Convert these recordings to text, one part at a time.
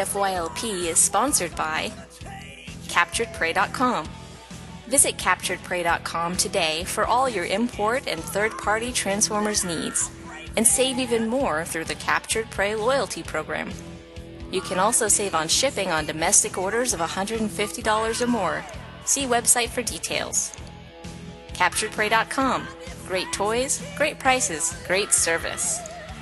TFYLP is sponsored by CapturedPrey.com. Visit CapturedPrey.com today for all your import and third-party Transformers needs, and save even more through the Captured Prey loyalty program. You can also save on shipping on domestic orders of $150 or more. See website for details. CapturedPrey.com. Great toys, great prices, great service.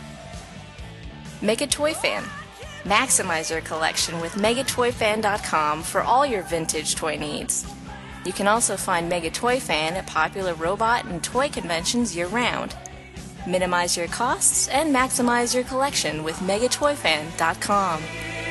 Mega Toy Fan. Maximize your collection with MegaToyFan.com for all your vintage toy needs. You can also find Mega Toy Fan at popular robot and toy conventions year-round. Minimize your costs and maximize your collection with MegaToyFan.com.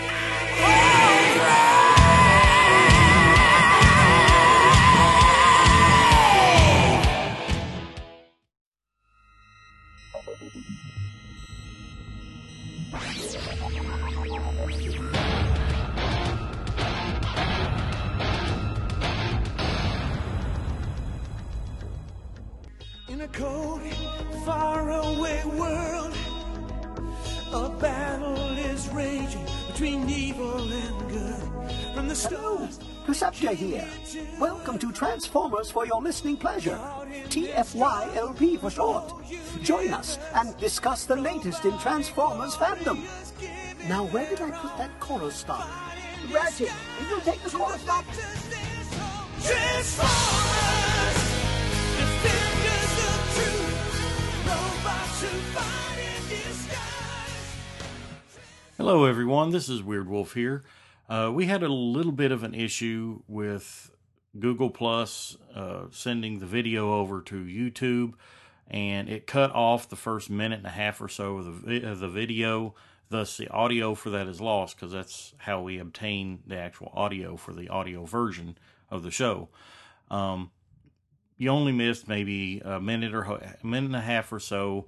In a cold, faraway world, a battle is raging between evil and good. From the stars, Perceptia here. Welcome to Transformers for your listening pleasure. TFYLP for short. Join us and discuss the latest in Transformers fandom. Now, where did I put that chorus stop? Ratchet, will you take the chorus stop? Transformers, defenders of truth, robots who fight in disguise. Hello everyone, this is Weird Wolf here. We had a little bit of an issue with Google Plus sending the video over to YouTube, and it cut off the first minute and a half or so of the video. Thus, the audio for that is lost, because that's how we obtain the actual audio for the audio version of the show. You only missed maybe a minute and a half or so,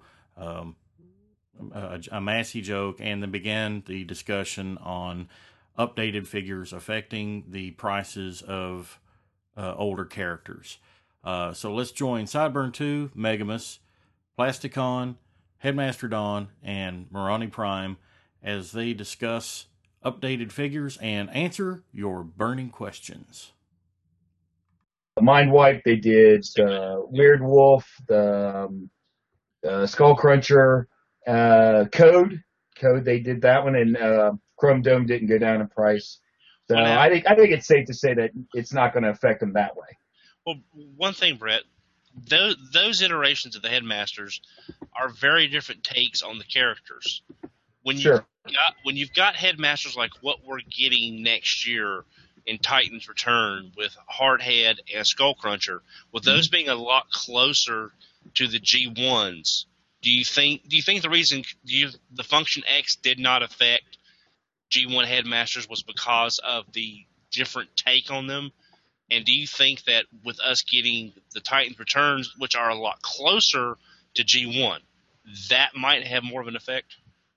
a Massey joke, and then began the discussion on updated figures affecting the prices of older characters. So let's join Sideburn 2, Megamus, Plasticon, Headmaster Don, and Marani Prime as they discuss updated figures and answer your burning questions. Mindwipe, they did Weird Wolf, the Skull Cruncher, Code, they did that one, and Chrome Dome didn't go down in price. So Well, now- I think it's safe to say that it's not going to affect them that way. Well, one thing, Brett, those iterations of the Headmasters are very different takes on the characters. When Sure. you've got Headmasters like what we're getting next year in Titan's Return with Hardhead and Skullcruncher, with those being a lot closer to the G1s, do you think the reason the Function X did not affect G1 Headmasters was because of the different take on them? And do you think that with us getting the Titan's Returns, which are a lot closer to G1, that might have more of an effect?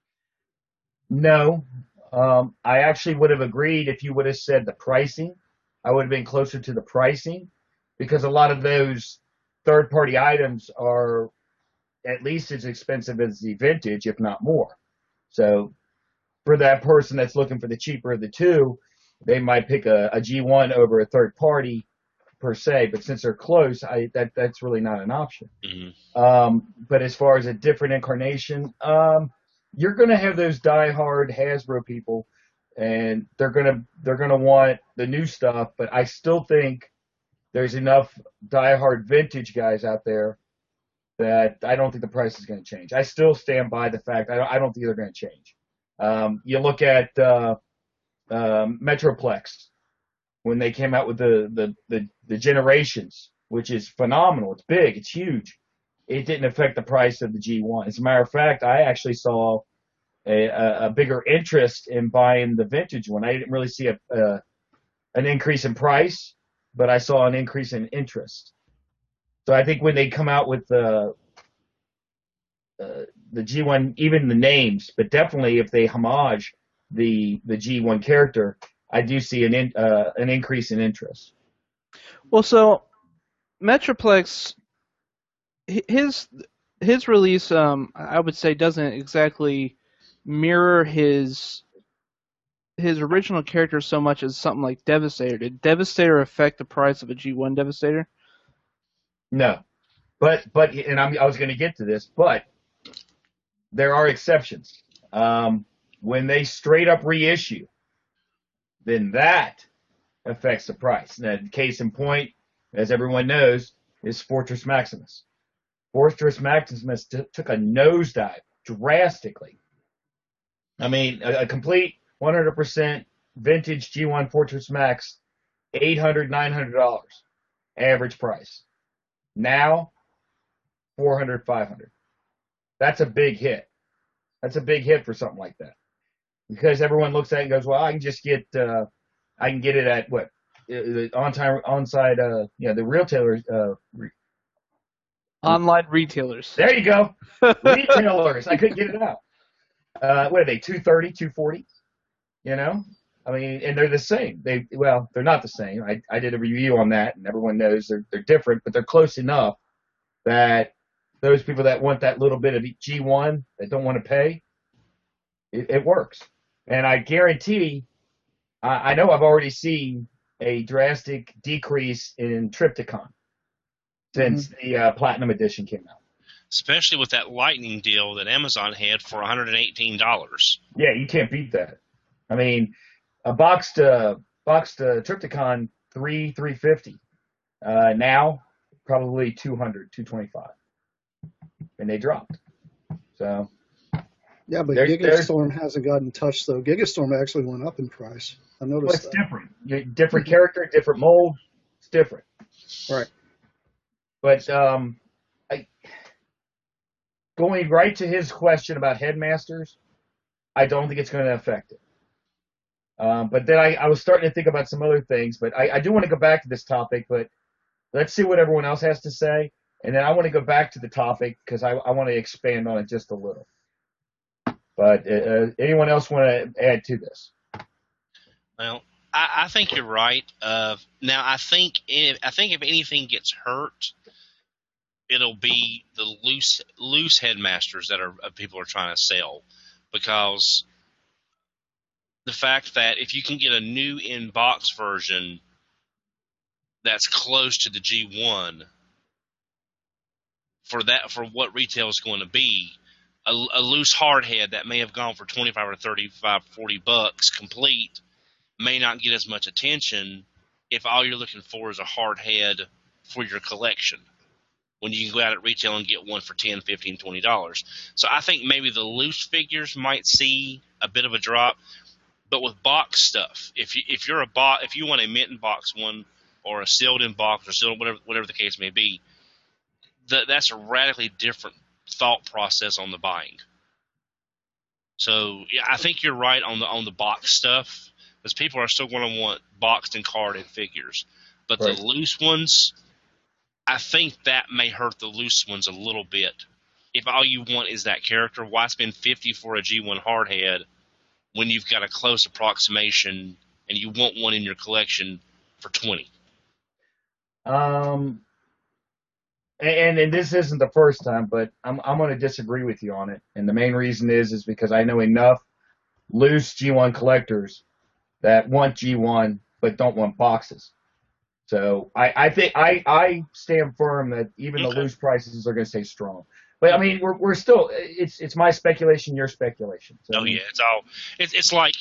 No. I actually would have agreed if you would have said the pricing. I would have been closer to the pricing, because a lot of those third-party items are at least as expensive as the vintage, if not more. So for that person that's looking for the cheaper of the two, they might pick a G1 over a third party per se, but since they're close, that's really not an option. Mm-hmm. But as far as a different incarnation, you're going to have those diehard Hasbro people, and they're going to want the new stuff. But I still think there's enough diehard vintage guys out there that I don't think the price is going to change. I still stand by the fact I don't think they're going to change. You look at Metroplex when they came out with the Generations, which is phenomenal. It's big, it's huge. It didn't affect the price of the G1. As a matter of fact, I actually saw a bigger interest in buying the vintage one. I didn't really see an increase in price, but I saw an increase in interest. So I think when they come out with the G1, even the names, but definitely if they homage the G1 character, I do see an increase in interest. Well, so Metroplex, his release, I would say, doesn't exactly mirror his his original character so much as something like Devastator. Did Devastator affect the price of a G1 Devastator? No, but and I was going to get to this, but there are exceptions. When they straight up reissue, then that affects the price. Now, case in point, as everyone knows, is Fortress Maximus. Fortress Maximus took a nosedive drastically. I mean, a complete 100% vintage G1 Fortress Max, $800, $900 average price. Now, $400, $500. That's a big hit. That's a big hit for something like that, because everyone looks at it and goes, "Well, I can just get, I can get it at what, the on-site, the retailers, Online retailers. there you go, retailers." I couldn't get it out. What are they? $230, $240? You know, I mean, and they're the same. They're not the same. I did a review on that, and everyone knows they're different, but they're close enough that those people that want that little bit of G1 that don't want to pay, it works. And I guarantee, I know I've already seen a drastic decrease in Trypticon since the Platinum Edition came out. Especially with that Lightning deal that Amazon had for $118. Yeah, you can't beat that. I mean, a boxed Trypticon $350. Now probably $200, $225, and they dropped. So Yeah, but There's- Gigastorm hasn't gotten touched though. Gigastorm actually went up in price. I well, noticed it's that. different. Different character, different mold. It's different. Right. But going right to his question about headmasters, I don't think it's going to affect it. But then I was starting to think about some other things, but I do want to go back to this topic, but let's see what everyone else has to say. And then I want to go back to the topic because I want to expand on it just a little. But anyone else want to add to this? Well, I think you're right. Now, I think if anything gets hurt, it'll be the loose headmasters that people are trying to sell, because the fact that if you can get a new in-box version that's close to the G1 for what retail is going to be, a loose hardhead that may have gone for 25 or 35, 40 bucks complete may not get as much attention if all you're looking for is a hardhead for your collection, when you can go out at retail and get one for $10, $15, $20. So I think maybe the loose figures might see a bit of a drop. But with box stuff, if you want a mint in box one or a sealed in box or sealed, whatever the case may be, that's a radically different thought process on the buying. So yeah, I think you're right on the box stuff, because people are still going to want boxed and carded figures. But Right. the loose ones, I think that may hurt the loose ones a little bit. If all you want is that character, why spend $50 for a G1 hardhead when you've got a close approximation and you want one in your collection for $20? And this isn't the first time, but I'm going to disagree with you on it. And the main reason is because I know enough loose G1 collectors that want G1 but don't want boxes. So I think I stand firm that even the Okay. loose prices are going to stay strong. But I mean, we're still, it's my speculation, your speculation. So, Oh yeah, it's like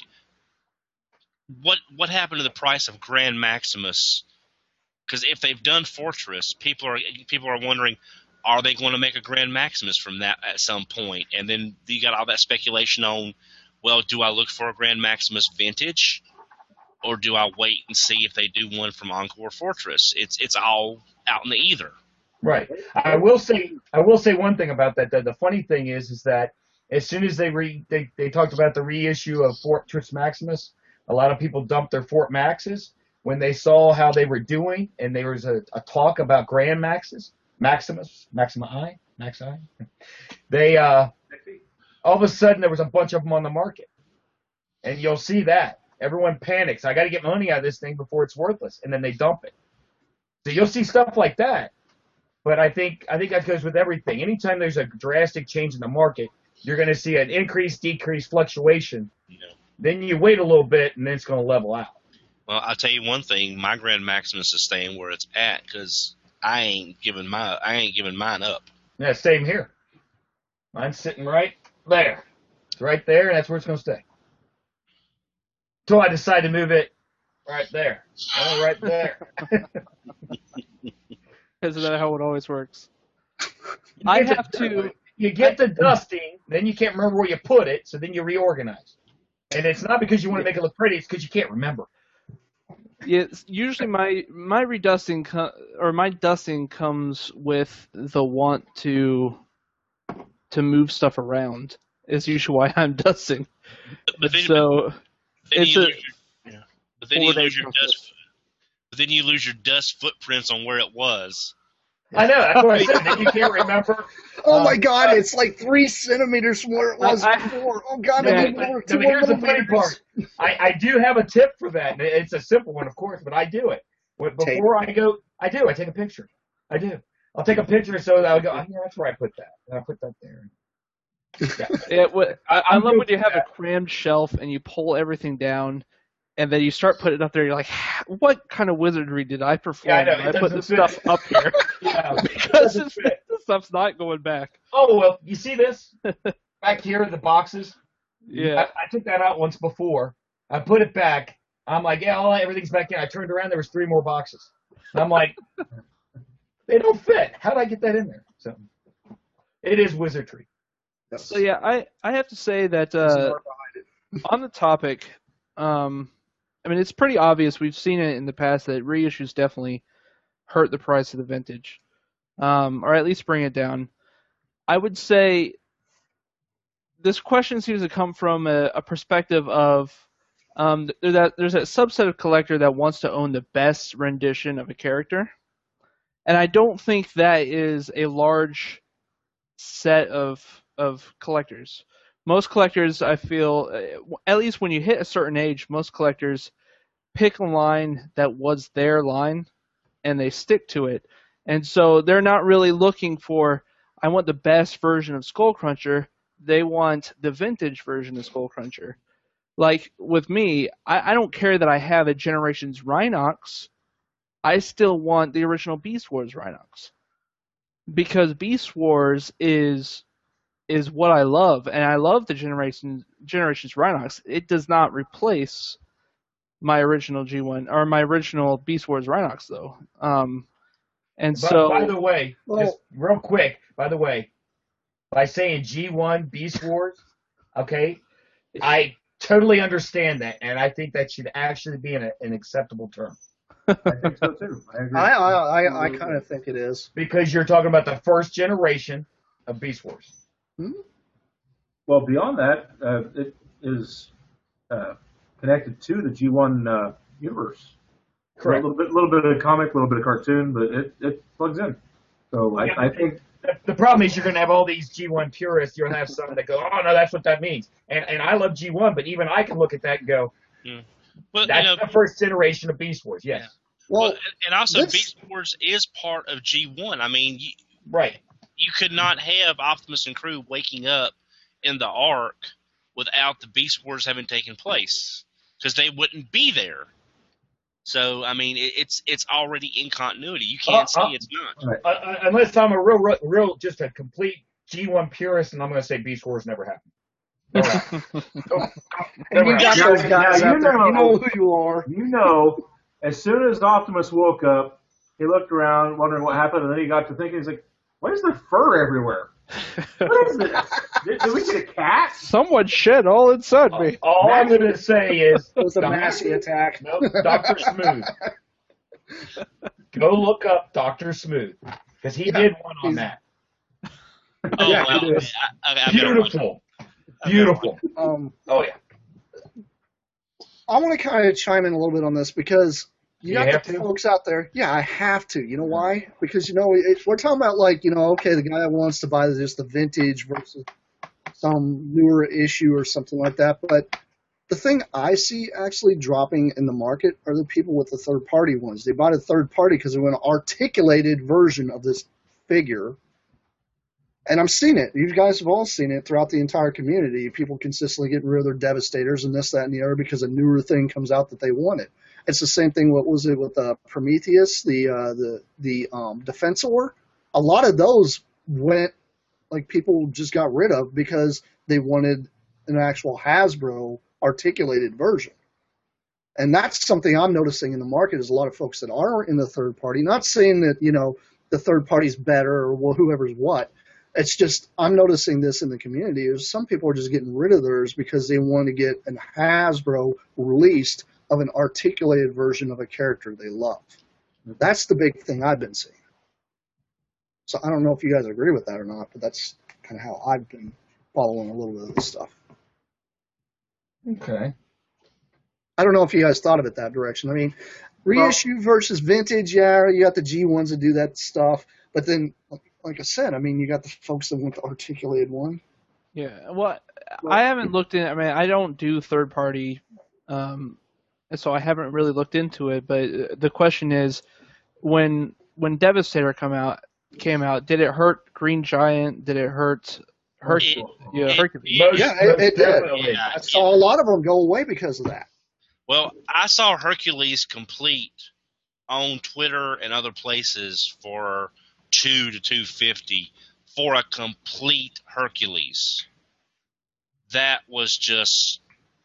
what happened to the price of Grand Maximus? Because if they've done Fortress, people are wondering, are they going to make a Grand Maximus from that at some point? And then you got all that speculation on, well, do I look for a Grand Maximus vintage, or do I wait and see if they do one from Encore Fortress? It's all out in the ether. Right. I will say one thing about that. The funny thing is that as soon as they talked about the reissue of Fortress Maximus, a lot of people dumped their Fort Maxes when they saw how they were doing, and there was a talk about Grand Maxes, Maxima Max I. They all of a sudden there was a bunch of them on the market, and you'll see that everyone panics. I got to get money out of this thing before it's worthless, and then they dump it. So you'll see stuff like that. But I think that goes with everything. Anytime there's a drastic change in the market, you're going to see an increase, decrease, fluctuation. Then you wait a little bit, and then it's going to level out. Well, I'll tell you one thing: my Grand Maximus is staying where it's at because I ain't giving mine up. Yeah, same here. Mine's sitting right there. It's right there, and that's where it's going to stay. Until I decide to move it right there. Oh, right there. Isn't that how it always works? I have to. You get the dusting, then you can't remember where you put it, so then you reorganize. And it's not because you want to make it look pretty; it's because you can't remember. Yeah, usually my redusting my dusting comes with the want to move stuff around. Is usually why I'm dusting. But then, So then it's you a lose your, yeah. But then you 4-day lose your process. dust. But then you lose your dust footprints on where it was. I know, that's what I said. Then you can't remember. Oh my God, it's like 3 centimeters from where it was before. Oh God, I need more, 2 more Here's the funny millimeters. part. I do have a tip for that. It's a simple one, of course, but I do it. Before I go, I take a picture. I do. I'll take a picture so that I'll go, oh, yeah, that's where I put that. And I put that there. Yeah. I love when you have a crammed shelf and you pull everything down, and then you start putting it up there. You're like, what kind of wizardry did I perform? Yeah, I know, when it I put doesn't this fit. stuff up here Yeah, because doesn't fit. this stuff's not going back. Oh, well, you see this? Back here, the boxes? Yeah. I took that out once before. I put it back. I'm like, yeah, everything's back in. I turned around, there was 3 more boxes. And I'm like, they don't fit. How did I get that in there? So it is wizardry. So yeah, I have to say that on the topic, I mean it's pretty obvious. We've seen it in the past that reissues definitely hurt the price of the vintage, or at least bring it down. I would say this question seems to come from a perspective of there's that subset of collector that wants to own the best rendition of a character, and I don't think that is a large set of collectors. Most collectors, I feel, at least when you hit a certain age, most collectors pick a line that was their line and they stick to it. And so they're not really looking for, I want the best version of Skullcruncher. They want the vintage version of Skullcruncher. Like with me, I don't care that I have a Generations Rhinox. I still want the original Beast Wars Rhinox. Because Beast Wars is what I love, and I love the Generations Rhinox. It does not replace my original G1 or my original Beast Wars Rhinox, though. And so, By the way, just real quick, by saying G1 Beast Wars, okay, I totally understand that, and I think that should actually be an acceptable term. I think so too. I agree. I kind of think it is. Because you're talking about the first generation of Beast Wars. Well, beyond that, it is connected to the G1 universe. Correct. A little bit of comic, a little bit of cartoon, but it plugs in. So I think The problem is you're going to have all these G1 purists. You're going to have some that go, oh, no, that's what that means. And I love G1, but even I can look at that and go, Well, that's the first generation of Beast Wars, yes. Yeah. Well, and also let's- Beast Wars is part of G1. I mean, Right. you could not have Optimus and crew waking up in the Ark without the Beast Wars having taken place, because they wouldn't be there. So, I mean, it's already in continuity. You can't say it's not. Unless I'm a real, just a complete G1 purist, and I'm going to say Beast Wars never happened. Never happened. And you got those guys you out there. know- You know who you are. you know, as soon as Optimus woke up, he looked around, wondering what happened, and then he got to thinking, he's like, "Why is there fur everywhere? What is this? Did we get a cat?" someone shed all inside me. All I'm going to say is It was a Massey attack. No, Dr. Smooth. Go look up Dr. Smooth, because he did one on that. Oh, Yeah, well, it is. I better watch it. Beautiful. Oh, yeah. I want to kind of chime in a little bit on this because you You got have the to? folks out there. Yeah, I have to. You know why? Because, we're talking about okay, the guy that wants to buy just the vintage versus some newer issue or something like that. But the thing I see actually dropping in the market are the people with the third-party ones. They bought a third-party because they want an articulated version of this figure. And I'm seeing it. You guys have all seen it throughout the entire community. People consistently getting rid of their Devastators and this, that, and the other because a newer thing comes out that they wanted. It's the same thing. What was it with Prometheus, the Defensor? A lot of those went, like, people just got rid of because they wanted an actual Hasbro articulated version. And that's something I'm noticing in the market is a lot of folks that are in the third party. Not saying that, the third party's better or whoever's what. It's just I'm noticing this in the community is some people are just getting rid of theirs because they want to get an Hasbro released of an articulated version of a character they love. That's the big thing I've been seeing. So I don't know if you guys agree with that or not, but that's kind of how I've been following a little bit of this stuff. Okay. I don't know if you guys thought of it that direction. I mean, reissue versus vintage, yeah, you got the G1s that do that stuff, but then, like I said, I mean, you got the folks that want the articulated one. Yeah, well, I haven't looked in. I mean, I don't do third party, so I haven't really looked into it. But the question is, when Devastator came out, did it hurt Green Giant? Did it hurt Hercules? Hercules. Yeah, it did. Definitely. I saw a lot of them go away because of that. Well, I saw Hercules complete on Twitter and other places for $200 to $250 for a complete Hercules. That was just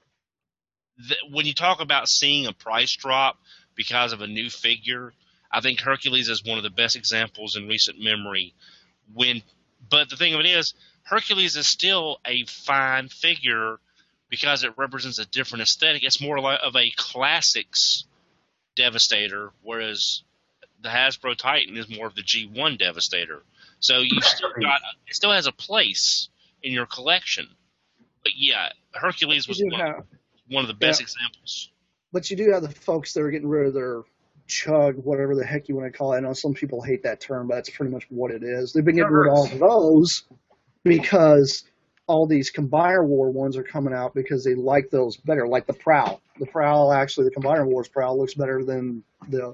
when you talk about seeing a price drop because of a new figure. I think Hercules is one of the best examples in recent memory. But the thing of it is, Hercules is still a fine figure because it represents a different aesthetic. It's more of a classics Devastator, whereas the Hasbro Titan is more of the G1 Devastator. So you still it still has a place in your collection. But yeah, Hercules was one of the best examples. But you do have the folks that are getting rid of their chug, whatever the heck you want to call it. I know some people hate that term, but that's pretty much what it is. They've been getting rid of all of those because all these Combiner War ones are coming out because they like those better, like the Prowl. The Prowl, actually, the Combiner Wars Prowl looks better than the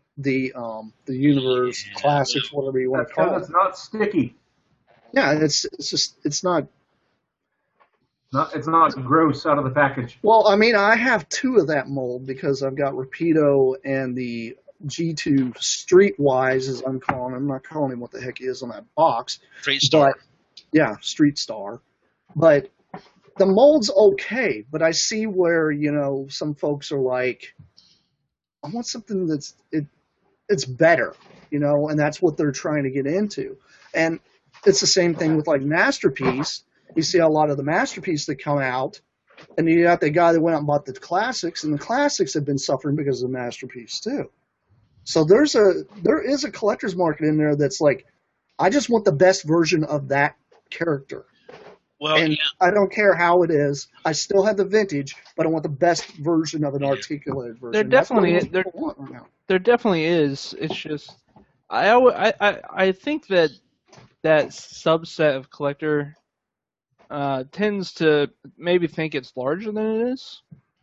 Universe Classics, whatever you want to call it. It's not sticky. Yeah, it's not. It's not gross out of the package. Well, I mean, I have two of that mold because I've got Rapido and the G2 Streetwise, as I'm calling him. I'm not calling him what the heck he is on that box. Street Star. Yeah, Street Star. But the mold's okay, but I see where, some folks are like, I want something it's better, and that's what they're trying to get into. And it's the same thing with like Masterpiece. You see a lot of the Masterpiece that come out, and you got the guy that went out and bought the Classics, and the Classics have been suffering because of the Masterpiece too. So there is a collector's market in there that's like, I just want the best version of that character. Well, and I don't care how it is. I still have the vintage, but I want the best version of an articulated version. There definitely is. It's just I think that subset of collector tends to maybe think it's larger than it is.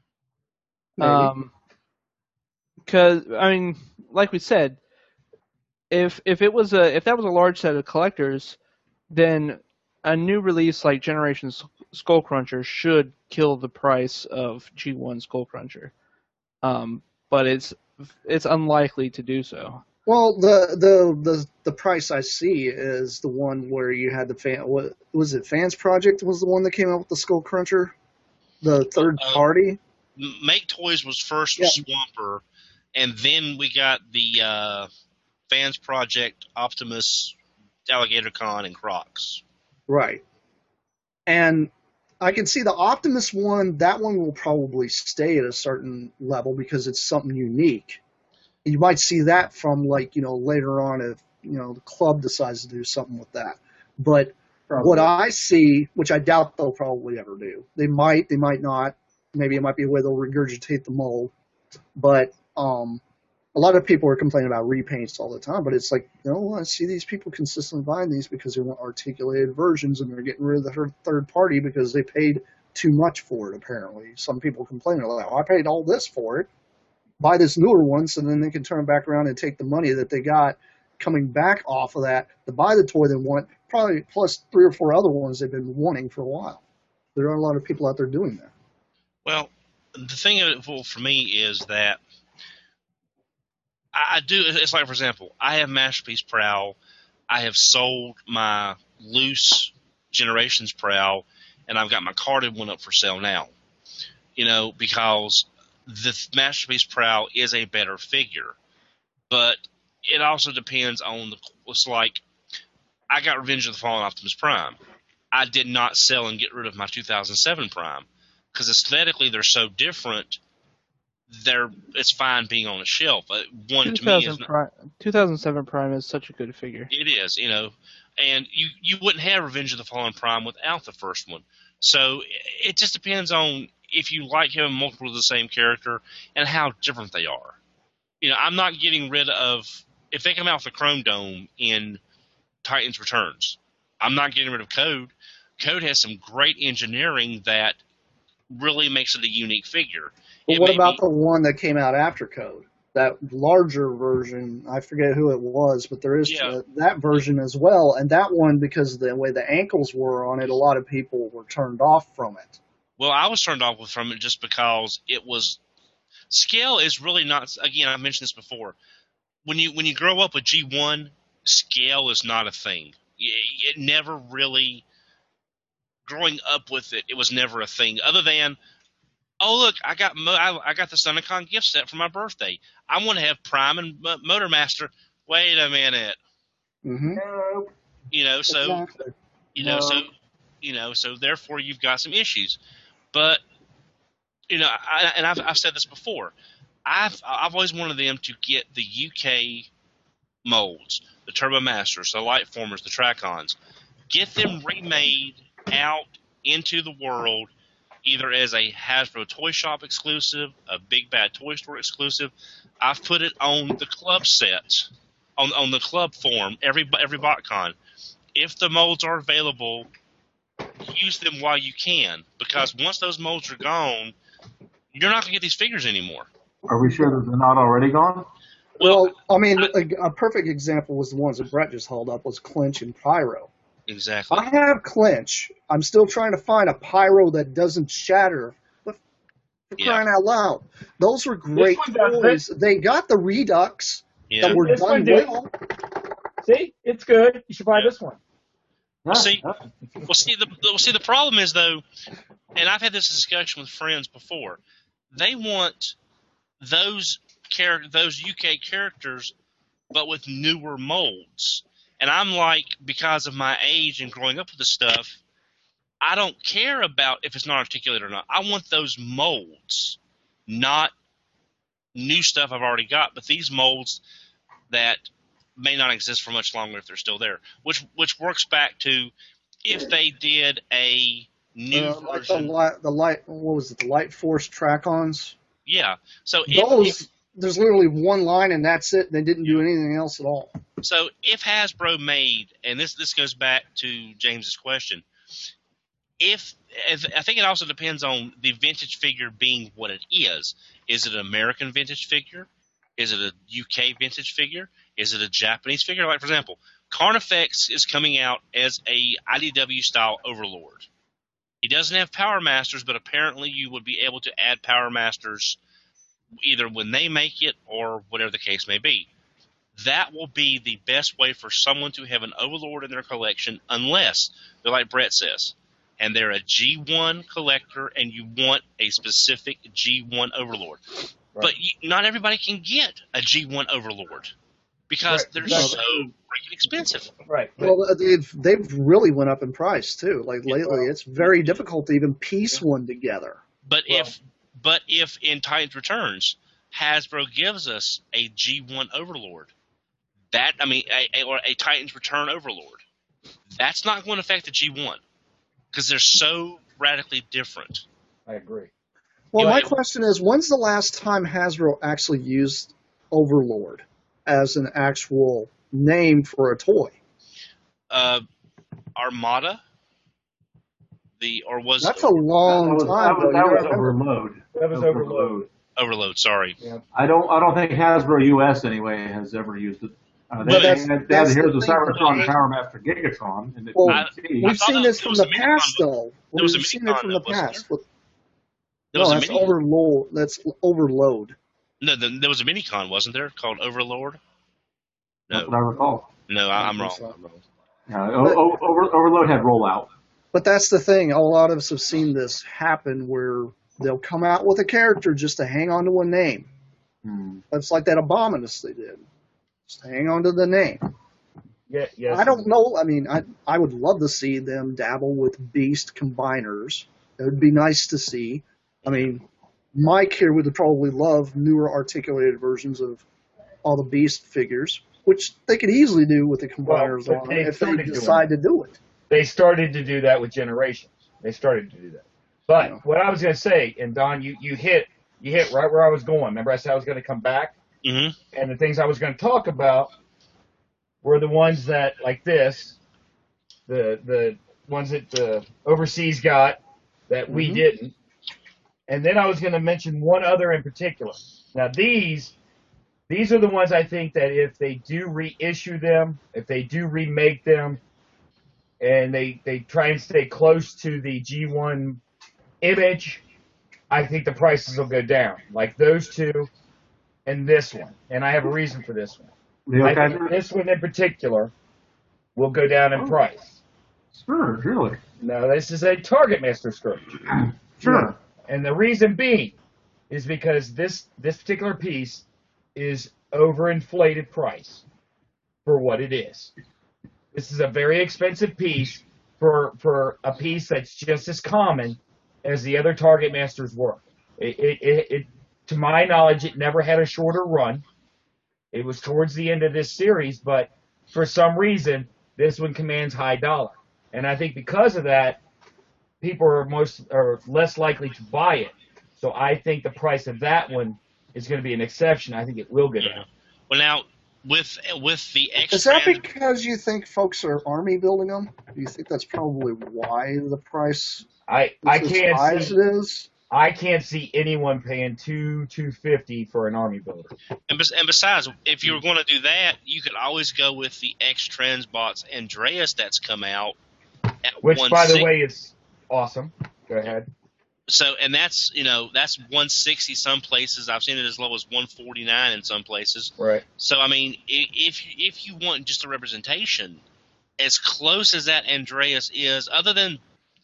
Because I mean, like we said, if that was a large set of collectors, then a new release like Generation Skullcruncher should kill the price of G1 Skullcruncher. But it's unlikely to do so. Well, the price I see is the one where you had what was it? Fans Project was the one that came out with the Skullcruncher, the third party. Make Toys was first with Swamper, and then we got the Fans Project, Optimus, Alligator Con, and Crocs. Right. And I can see the Optimus one, that one will probably stay at a certain level because it's something unique. You might see that from later on if, the club decides to do something with that. But what I see, which I doubt they'll probably ever do, they might not. Maybe it might be a way they'll regurgitate the mold. But a lot of people are complaining about repaints all the time, but it's like, I see these people consistently buying these because they want articulated versions, and they're getting rid of the third party because they paid too much for it, apparently. Some people complain, like, I paid all this for it. Buy this newer one so then they can turn back around and take the money that they got coming back off of that to buy the toy they want, probably plus 3 or 4 other ones they've been wanting for a while. There are a lot of people out there doing that. Well, the thing of it for me is that I do. It's like, for example, I have Masterpiece Prowl. I have sold my loose Generations Prowl, and I've got my carded one up for sale now. Because the Masterpiece Prowl is a better figure, but it also depends on it's like I got Revenge of the Fallen Optimus Prime. I did not sell and get rid of my 2007 Prime because aesthetically they're so different. It's fine being on a shelf. One to me is 2007 Prime is such a good figure. It is, and you wouldn't have Revenge of the Fallen Prime without the first one. So it just depends on if you like having multiple of the same character and how different they are. I'm not getting rid of if they come out with the Chrome Dome in Titans Returns. I'm not getting rid of Code. Code has some great engineering that really makes it a unique figure. But what about the one that came out after Code? That larger version, I forget who it was, but there is that version as well. And that one, because of the way the ankles were on it, a lot of people were turned off from it. Well, I was turned off from it just because it was – scale is really not – again, I've mentioned this before. When you grow up with G1, scale is not a thing. It never really – growing up with it, it was never a thing other than – oh, look, I got the Sonicon gift set for my birthday. I want to have Prime and Motor Master. Wait a minute. Mm-hmm. So therefore you've got some issues. But I've said this before. I've always wanted them to get the UK molds, the Turbo Masters, the Lightformers, the Tracons, get them remade out into the world. Either as a Hasbro Toy Shop exclusive, a Big Bad Toy Store exclusive. I've put it on the club sets, on the club form, every BotCon. If the molds are available, use them while you can. Because once those molds are gone, you're not going to get these figures anymore. Are we sure that they're not already gone? Well, I mean, a perfect example was the ones that Brett just held up was Clinch and Pyro. Exactly. I have Clinch. I'm still trying to find a Pyro that doesn't shatter. For crying out loud. Those were great toys. They got the Redux that were done well. See? It's good. You should buy this one. See, the problem is, though, and I've had this discussion with friends before, they want those UK characters, but with newer molds. And I'm like, because of my age and growing up with the stuff, I don't care about if it's not articulated or not. I want those molds, not new stuff I've already got, but these molds that may not exist for much longer if they're still there. Which works back to if they did a new version. Like the Light Force Tracons? Yeah. So there's literally one line and that's it. They didn't do anything else at all. So if Hasbro made, and this goes back to James's question, if I think it also depends on the vintage figure being what it is. Is it an American vintage figure? Is it a UK vintage figure? Is it a Japanese figure? Like, for example, Carnifex is coming out as a IDW-style Overlord. He doesn't have Power Masters, but apparently you would be able to add Power Masters either when they make it or whatever the case may be. That will be the best way for someone to have an Overlord in their collection unless they're like Brett says, and they're a G1 collector and you want a specific G1 Overlord. Right. But not everybody can get a G1 Overlord because they're so freaking expensive. Right. Well, they've really went up in price too. Like lately, it's very difficult to even piece one together. But if in Titans Returns, Hasbro gives us a G1 Overlord, or a Titans Return Overlord, that's not going to affect the G1 because they're so radically different. I agree. Well, my question is, when's the last time Hasbro actually used Overlord as an actual name for a toy? Armada? That's a long time ago. That was Overload. That was Overload. Overload, sorry. Yeah. I don't think Hasbro US anyway has ever used it. They that's- had that's the Heroes of the thing. Cybertron and Power Master Gigatron. In the Well, TNT. we've thought seen that this there from was the a Minicon, past, but though. there was a We've seen Minicon, it from though, the wasn't past. there? With, There was no, a that's mini. overload. That's overload. No, there was a Minicon, wasn't there, called Overlord? That's No, what I recall. no, I'm wrong. So- I'm wrong. Yeah, Overload had rollout. But that's the thing. A lot of us have seen this happen where they'll come out with a character just to hang on to a name. That's like that Abominus they did. Just hang on to the name. Yeah, yes. I don't know. I mean, I would love to see them dabble with Beast combiners. It would be nice to see. I mean, Mike here would probably love newer articulated versions of all the Beast figures, which they could easily do with the combiners but on they it if they started doing decide to do it. They started to do that with Generations. They started to do that. But what I was going to say, and Don, you hit right where I was going. Remember I said I was going to come back? Mm-hmm. And the things I was going to talk about were the ones that, like this, the ones that the overseas got that we didn't. And then I was going to mention one other in particular. Now these are the ones I think that if they do reissue them, if they do remake them, and they try and stay close to the G1 image, I think the prices will go down. Like those two and this one. And I have a reason for this one. I think this one in particular will go down in price. Sure, really. No, this is a Target Master Scourge. Sure. And the reason being is because this particular piece is overinflated price for what it is. This is a very expensive piece for a piece that's just as common as the other Target Masters were. It to my knowledge, it never had a shorter run. It was towards the end of this series, but for some reason, this one commands high dollar. And I think because of that, people are less likely to buy it. So I think the price of that one is going to be an exception. I think it will go down. Well, now with the extra, Is that because you think folks are army building them? Do you think that's probably why the price I is as high can't as see it is? I can't see anyone paying $250 for an army builder. and besides, if you were going to do that, you could always go with the X Transbots Andreas that's come out at Which, by the 160. way, is awesome. Go ahead. So, and that's that's 160 some places. I've seen it as low as 149 in some places. Right. So, I mean, if you want just a representation, as close as that Andreas is, other than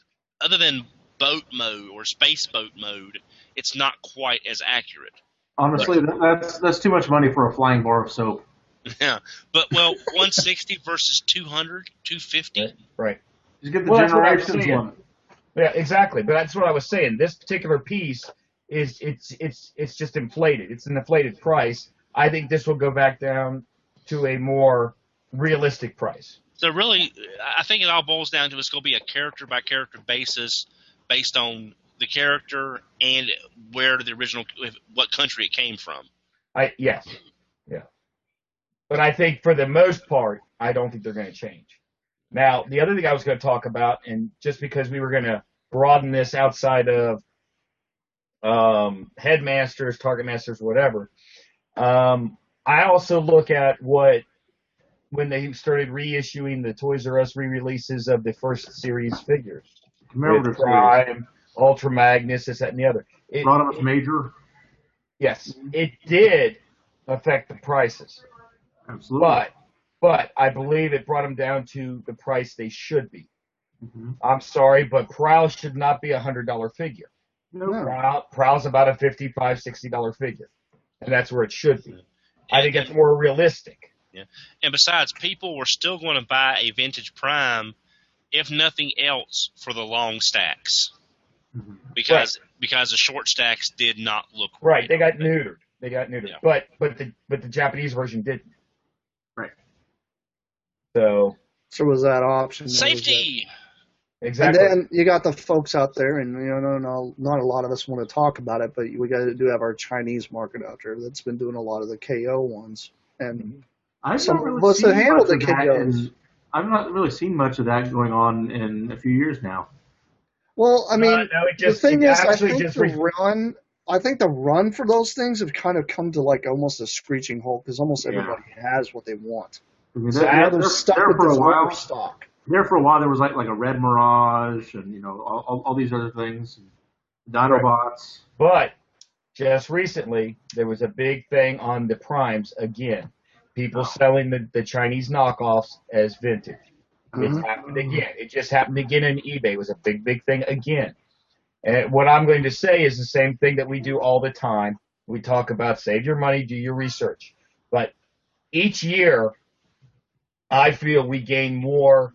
boat mode or space boat mode, it's not quite as accurate. Honestly, that's too much money for a flying bar of soap. Yeah, but 160 versus 200, 250. Right. Just get the Well, that's what I was Generations saying. one. Yeah, exactly. But that's what I was saying. This particular piece is it's just inflated. It's an inflated price. I think this will go back down to a more realistic price. So really, I think it all boils down to it's going to be a character by character basis, based on the character and where the original, what country it came from. Yes. Yeah. But I think for the most part, I don't think they're going to change. Now, the other thing I was going to talk about, and just because we were going to broaden this outside of headmasters, target masters, whatever, I also look at when they started reissuing the Toys R Us re-releases of the first series figures. Remember With the Prime, Ultra Magnus, this, that, and the other. Rodimus Major. Yes, it did affect the prices. Absolutely. But I believe it brought them down to the price they should be. I'm sorry, but Prowl should not be a $100 figure. Prowl's about a $55, $60 figure. And that's where it should be. I think it's more realistic. Yeah. And besides, people were still going to buy a vintage Prime, if nothing else, for the long stacks. Because the short stacks did not look right. They got neutered. Yeah. But the Japanese version didn't. Right. So was that option. Safety. Exactly. And then you got the folks out there, and not a lot of us want to talk about it, but we do have our Chinese market out there that's been doing a lot of the KO ones, and I've some not of really us that seen handle much the of that KOs. I've not really seen much of that going on in a few years now. Well, I mean, no, the thing is, I actually think just the run I think the run for those things have kind of come to like almost a screeching halt because almost Yeah. everybody has what they want. I mean, So now they're stuck there with for this a while. overstock. There for a while, there was like a Red Mirage and all these other things, Dinobots. But just recently, there was a big thing on the primes again. People selling the Chinese knockoffs as vintage. It's happened again. It just happened again on eBay. It was a big thing again. And what I'm going to say is the same thing that we do all the time. We talk about save your money, do your research. But each year, I feel we gain more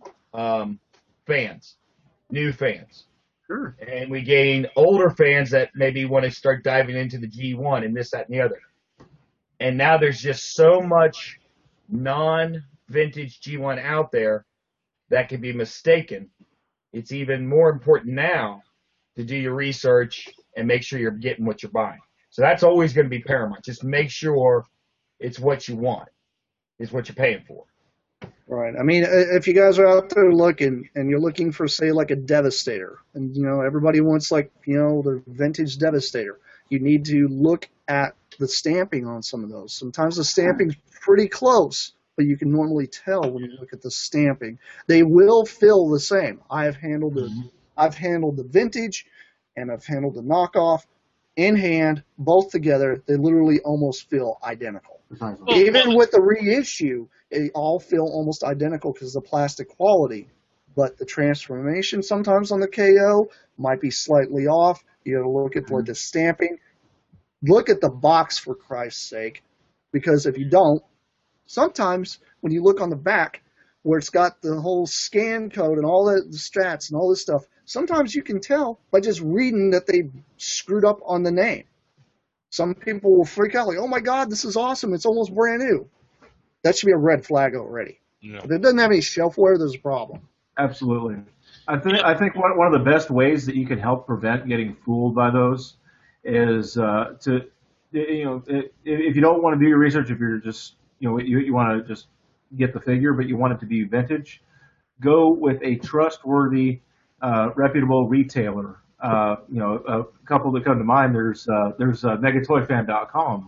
fans, new fans. Sure. And we gain older fans that maybe want to start diving into the G1 and this, that, and the other. And now there's just so much non-vintage G1 out there that can be mistaken. It's even more important now to do your research and make sure you're getting what you're buying. So that's always going to be paramount. Just make sure it's what you want, it's what you're paying for. Right. I mean, if you guys are out there looking and you're looking for, say, like a Devastator, and, everybody wants, like, the vintage Devastator, you need to look at the stamping on some of those. Sometimes the stamping's pretty close, but you can normally tell when you look at the stamping. They will feel the same. I've handled the vintage and I've handled the knockoff in hand, both together. They literally almost feel identical. Even with the reissue, they all feel almost identical because of the plastic quality. But the transformation sometimes on the KO might be slightly off. You got to look at the stamping. Look at the box, for Christ's sake, because if you don't, sometimes when you look on the back where it's got the whole scan code and all the strats and all this stuff, sometimes you can tell by just reading that they screwed up on the name. Some people will freak out like, oh my God, this is awesome. It's almost brand new. That should be a red flag already. Yeah. If it doesn't have any shelfware, there's a problem. Absolutely. I think one of the best ways that you can help prevent getting fooled by those is if you don't want to do your research, if you're just you want to just get the figure, but you want it to be vintage, go with a trustworthy, reputable retailer. A couple that come to mind. There's Megatoyfan.com.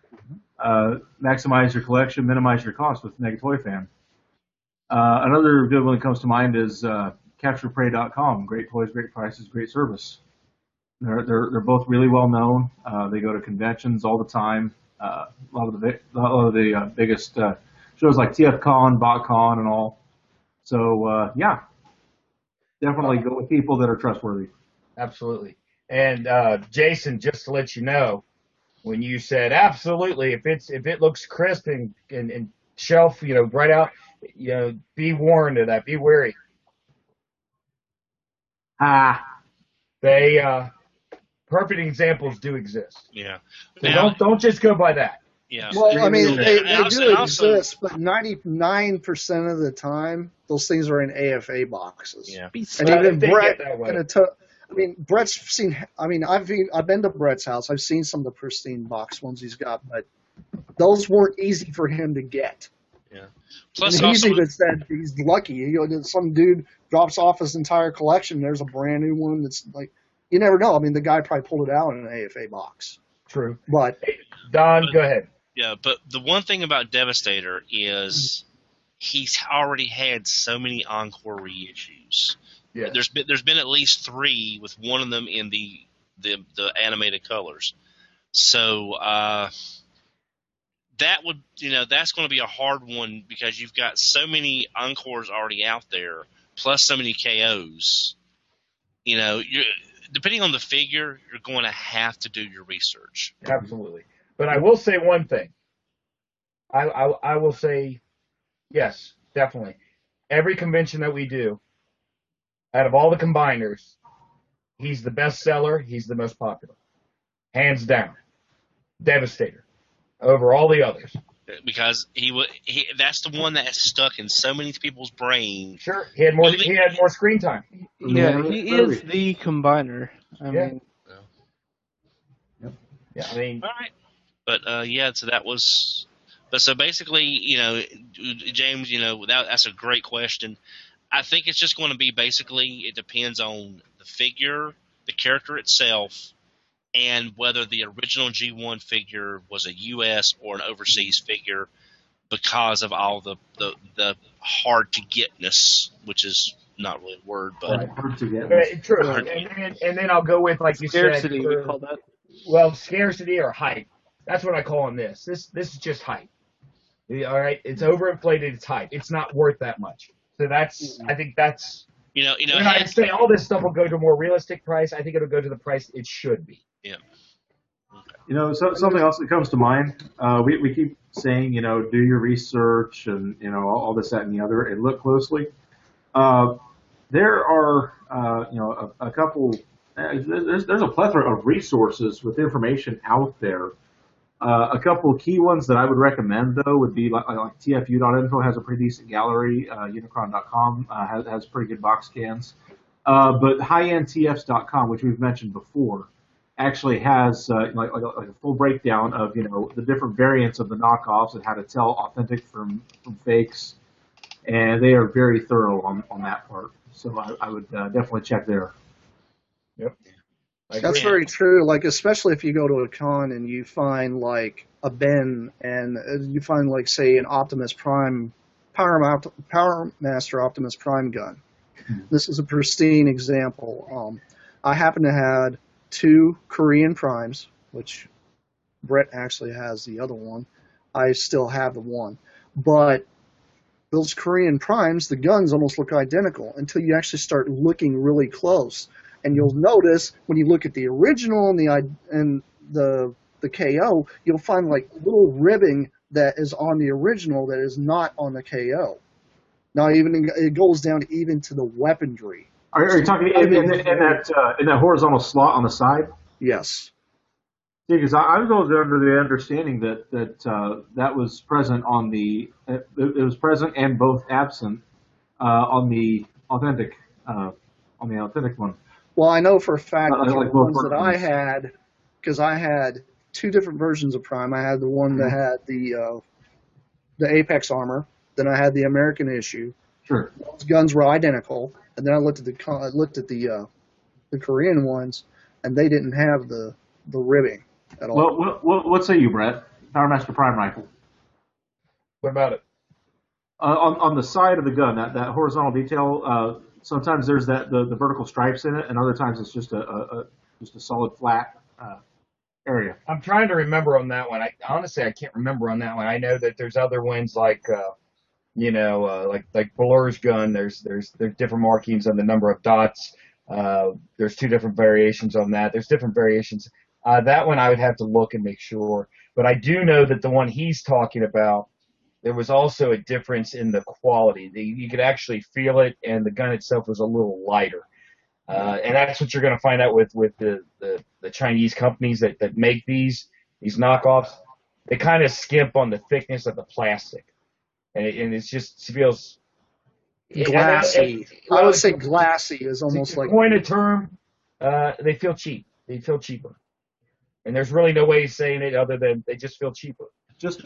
Maximize your collection, minimize your cost with Megatoyfan. Another good one that comes to mind is CapturePrey.com. Great toys, great prices, great service. They're both really well known. They go to conventions all the time. A lot of the biggest shows like TFCon, BotCon, and all. So definitely go with people that are trustworthy. Absolutely. And Jason, just to let you know, when you said absolutely, if it looks crisp and shelf, right out, be warned of that. Be wary. They perfect examples do exist. Yeah. So Now, don't just go by that. yeah. Well, I mean, they Also- do also- exist, but 99% of the time, those things are in AFA boxes. Yeah. And Well, even if they Brett, get that way. Brett's seen. I mean, I've been to Brett's house. I've seen some of the pristine box ones he's got, but those weren't easy for him to get. Yeah. Plus, And he's also, even said he's lucky. Some dude drops off his entire collection. There's a brand new one that's like, you never know. I mean, the guy probably pulled it out in an AFA box. True. But Don, go ahead. yeah, but the one thing about Devastator is he's already had so many Encore reissues. Yeah. There's been at least 3, with one of them in the animated colors. So that would that's going to be a hard one because you've got so many Encores already out there, plus so many KOs. You're depending on the figure, you're going to have to do your research. Absolutely. But I will say one thing. I will say, yes, definitely. Every convention that we do, out of all the combiners, he's the best seller. He's the most popular. Hands down. Devastator. Over all the others. Because that's the one that has stuck in so many people's brains. Sure. He had more screen time. Yeah, he is the combiner. I mean, Yeah, I mean, All right. But so that was. But so basically, James, that's a great question. I think it's just going to be basically it depends on the figure, the character itself, and whether the original G1 figure was a U.S. or an overseas figure because of all the hard to getness, which is not really a word, but Right. Hard to get. True. Hard. And then I'll go with, like you Scarcity, said, we call that. well, scarcity or hype. That's what I call on this. This is just hype. All right, it's overinflated. It's hype. It's not worth that much. So that's, I think that's, you know, when I say all this stuff will go to a more realistic price, I think it'll go to the price it should be. yeah. You know, something else that comes to mind. We keep saying, you know, do your research and, you know, all this, that, and the other, and look closely. There are, you know, a couple. There's a plethora of resources with information out there. A couple key ones that I would recommend, though, would be like TFU.info has a pretty decent gallery. Unicron.com has pretty good box scans. But HighEndTFs.com, which we've mentioned before, actually has like a full breakdown of, you know, the different variants of the knockoffs and how to tell authentic from fakes, and they are very thorough on that part. So I would definitely check there. Yep. That's very true. Like, especially if you go to a con and you find like a Ben and you find, like, say, an Optimus Prime Power Master Optimus Prime gun. This is a pristine example. I happen to have 2 Korean Primes, which Brett actually has the other one. I still have the one, but those Korean Primes, the guns almost look identical until you actually start looking really close. And you'll notice when you look at the original and the KO, you'll find like little ribbing that is on the original that is not on the KO. Now, even it goes down even to the weaponry. Are you talking in that horizontal slot on the side? Yes. Yeah, because I was always under the understanding that was present on the it was present and both absent on the authentic one. Well, I know for a fact I the like both ones that I versions. had, because I had 2 different versions of Prime. I had the one that had the Apex armor. Then I had the American issue. Sure. Those guns were identical, and then I looked at the Korean ones, and they didn't have the ribbing at all. Well, what say you, Brett? Power Master Prime rifle. What about it? On the side of the gun, that horizontal detail. Sometimes there's the vertical stripes in it, and other times it's just a solid flat area. I'm trying to remember on that one. Honestly, I can't remember on that one. I know that there's other ones like, like Blur's gun. There's different markings on the number of dots. There's 2 different variations on that. There's different variations. That one I would have to look and make sure. But I do know that the one he's talking about, there was also a difference in the quality. You could actually feel it, and the gun itself was a little lighter. And that's what you're going to find out with the Chinese companies that make these knockoffs. They kind of skimp on the thickness of the plastic, and it just feels Glassy. I would say glassy is almost to like coin a term. They feel cheap. They feel cheaper, and there's really no way of saying it other than they just feel cheaper. Just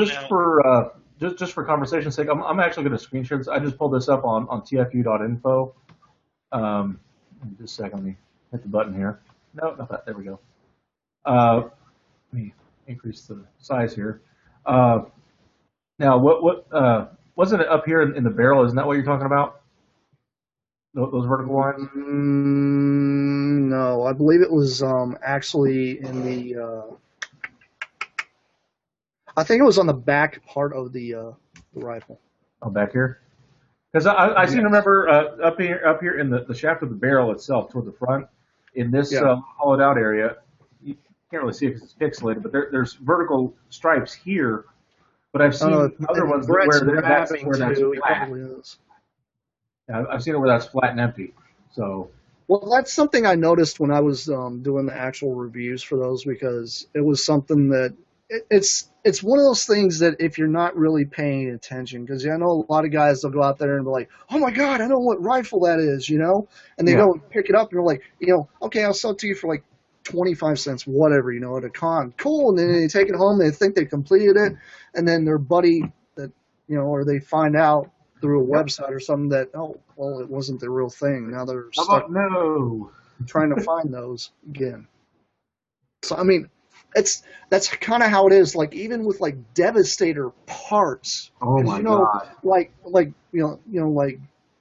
for conversation's sake, I'm actually going to screen share this. I just pulled this up on tfu.info. Just a second, let me hit the button here. No, not that. There we go. Let me increase the size here. Now, what wasn't it up here in the barrel? Isn't that what you're talking about? Those vertical lines? No, I believe it was actually in the. I think it was on the back part of the rifle. Oh, back here? Because I seem to remember up here in the shaft of the barrel itself, toward the front, in this hollowed out area, you can't really see it because it's pixelated, but there's vertical stripes here. But I've seen other ones where that's flat. Yeah, I've seen it where that's flat and empty. So. Well, that's something I noticed when I was doing the actual reviews for those, because it was something that it's one of those things that if you're not really paying attention, because I know a lot of guys, they'll go out there and be like, oh my God, I know what rifle that is, and they go and pick it up and they're like, okay, I'll sell it to you for like 25 cents, whatever, at a con. Cool. And then they take it home, they think they completed it, and then their buddy that, or they find out through a website or something that, oh, well, it wasn't the real thing. Now they're stuck no. trying to find those again. So I mean, that's kind of how it is. Like even with like Devastator parts, Oh 'cause, my you know, God! like like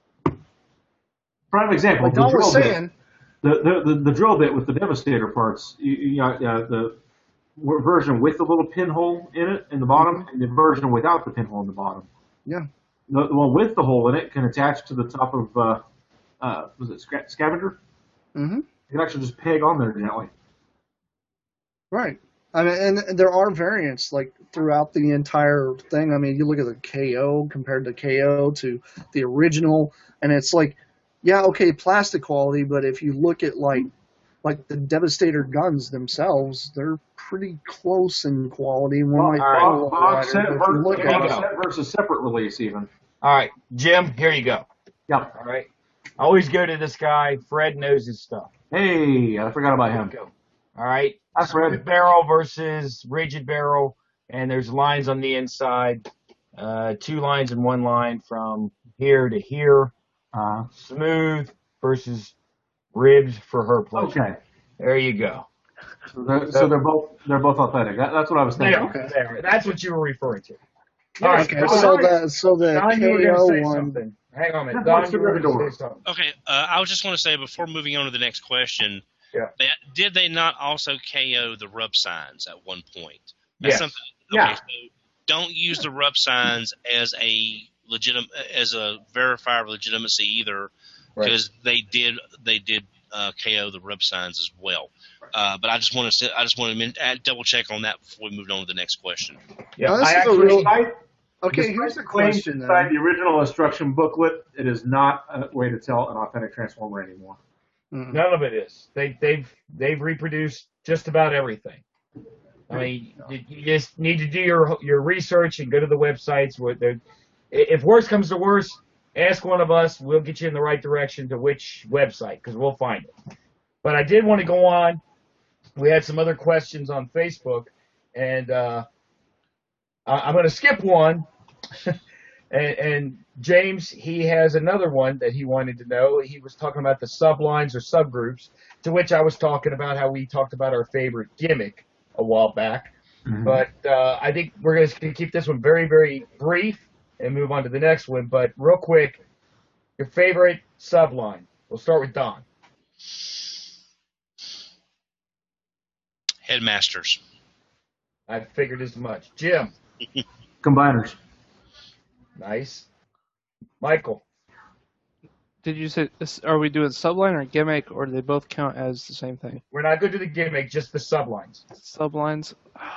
Prime example, the Don drill was bit. saying. The drill bit with the Devastator parts. You got the version with the little pinhole in it in the bottom, and the version without the pinhole in the bottom. Yeah. The one with the hole in it can attach to the top of was it Scavenger? Mm-hmm. You can actually just peg on there gently. Right. I mean, and there are variants like throughout the entire thing. I mean, you look at the KO compared to KO to the original, and it's like, yeah, okay, plastic quality, but if you look at like the Devastator guns themselves, they're pretty close in quality. One might be a little Box set, wider, but if you look at box it, set versus separate release even. All right, Jim, here you go. Yep. All right. I always go to this guy. Fred knows his stuff. Hey, I forgot about him. Go. All right. Hi, Fred. Smooth barrel versus rigid barrel, and there's lines on the inside. 2 lines and 1 line from here to here. Smooth versus ribbed for her pleasure. Okay. There you go. So they're both authentic. That's what I was thinking. There. That's what you were referring to. Yeah, okay, so the Don, you were KO gonna say one. something. Hang on a minute. Don, Don, you were going to say something. Okay, I just want to say before moving on to the next question, Yeah. did they not also KO the rub signs at one point? That's Yes. something. Yeah. So don't use the rub signs as a verifier of legitimacy either, Right. because they did KO the rub signs as well. But I just want to double check on that before we move on to the next question. Yeah, Now, this I is a actually, real- Despite Okay, here's the claims question inside then. the original instruction booklet, it is not a way to tell an authentic Transformer anymore. none of it is. They've reproduced just about everything. I mean, you just need to do your research and go to the websites where they're. If worse comes to worse, ask one of us. We'll get you in the right direction to which website because we'll find it. But I did want to go on. We had some other questions on Facebook, and I'm going to skip one. and James, he has another one that he wanted to know. He was talking about the sublines or subgroups, to which I was talking about how we talked about our favorite gimmick a while back. But I think we're going to keep this one very, very brief and move on to the next one. But real quick, your favorite subline. We'll start with Don. Headmasters. I figured as much. Jim. Combiners. Nice. Michael. Did you say, are we doing subline or gimmick, or do they both count as the same thing? We're not going to the gimmick, just the sublines. Sublines.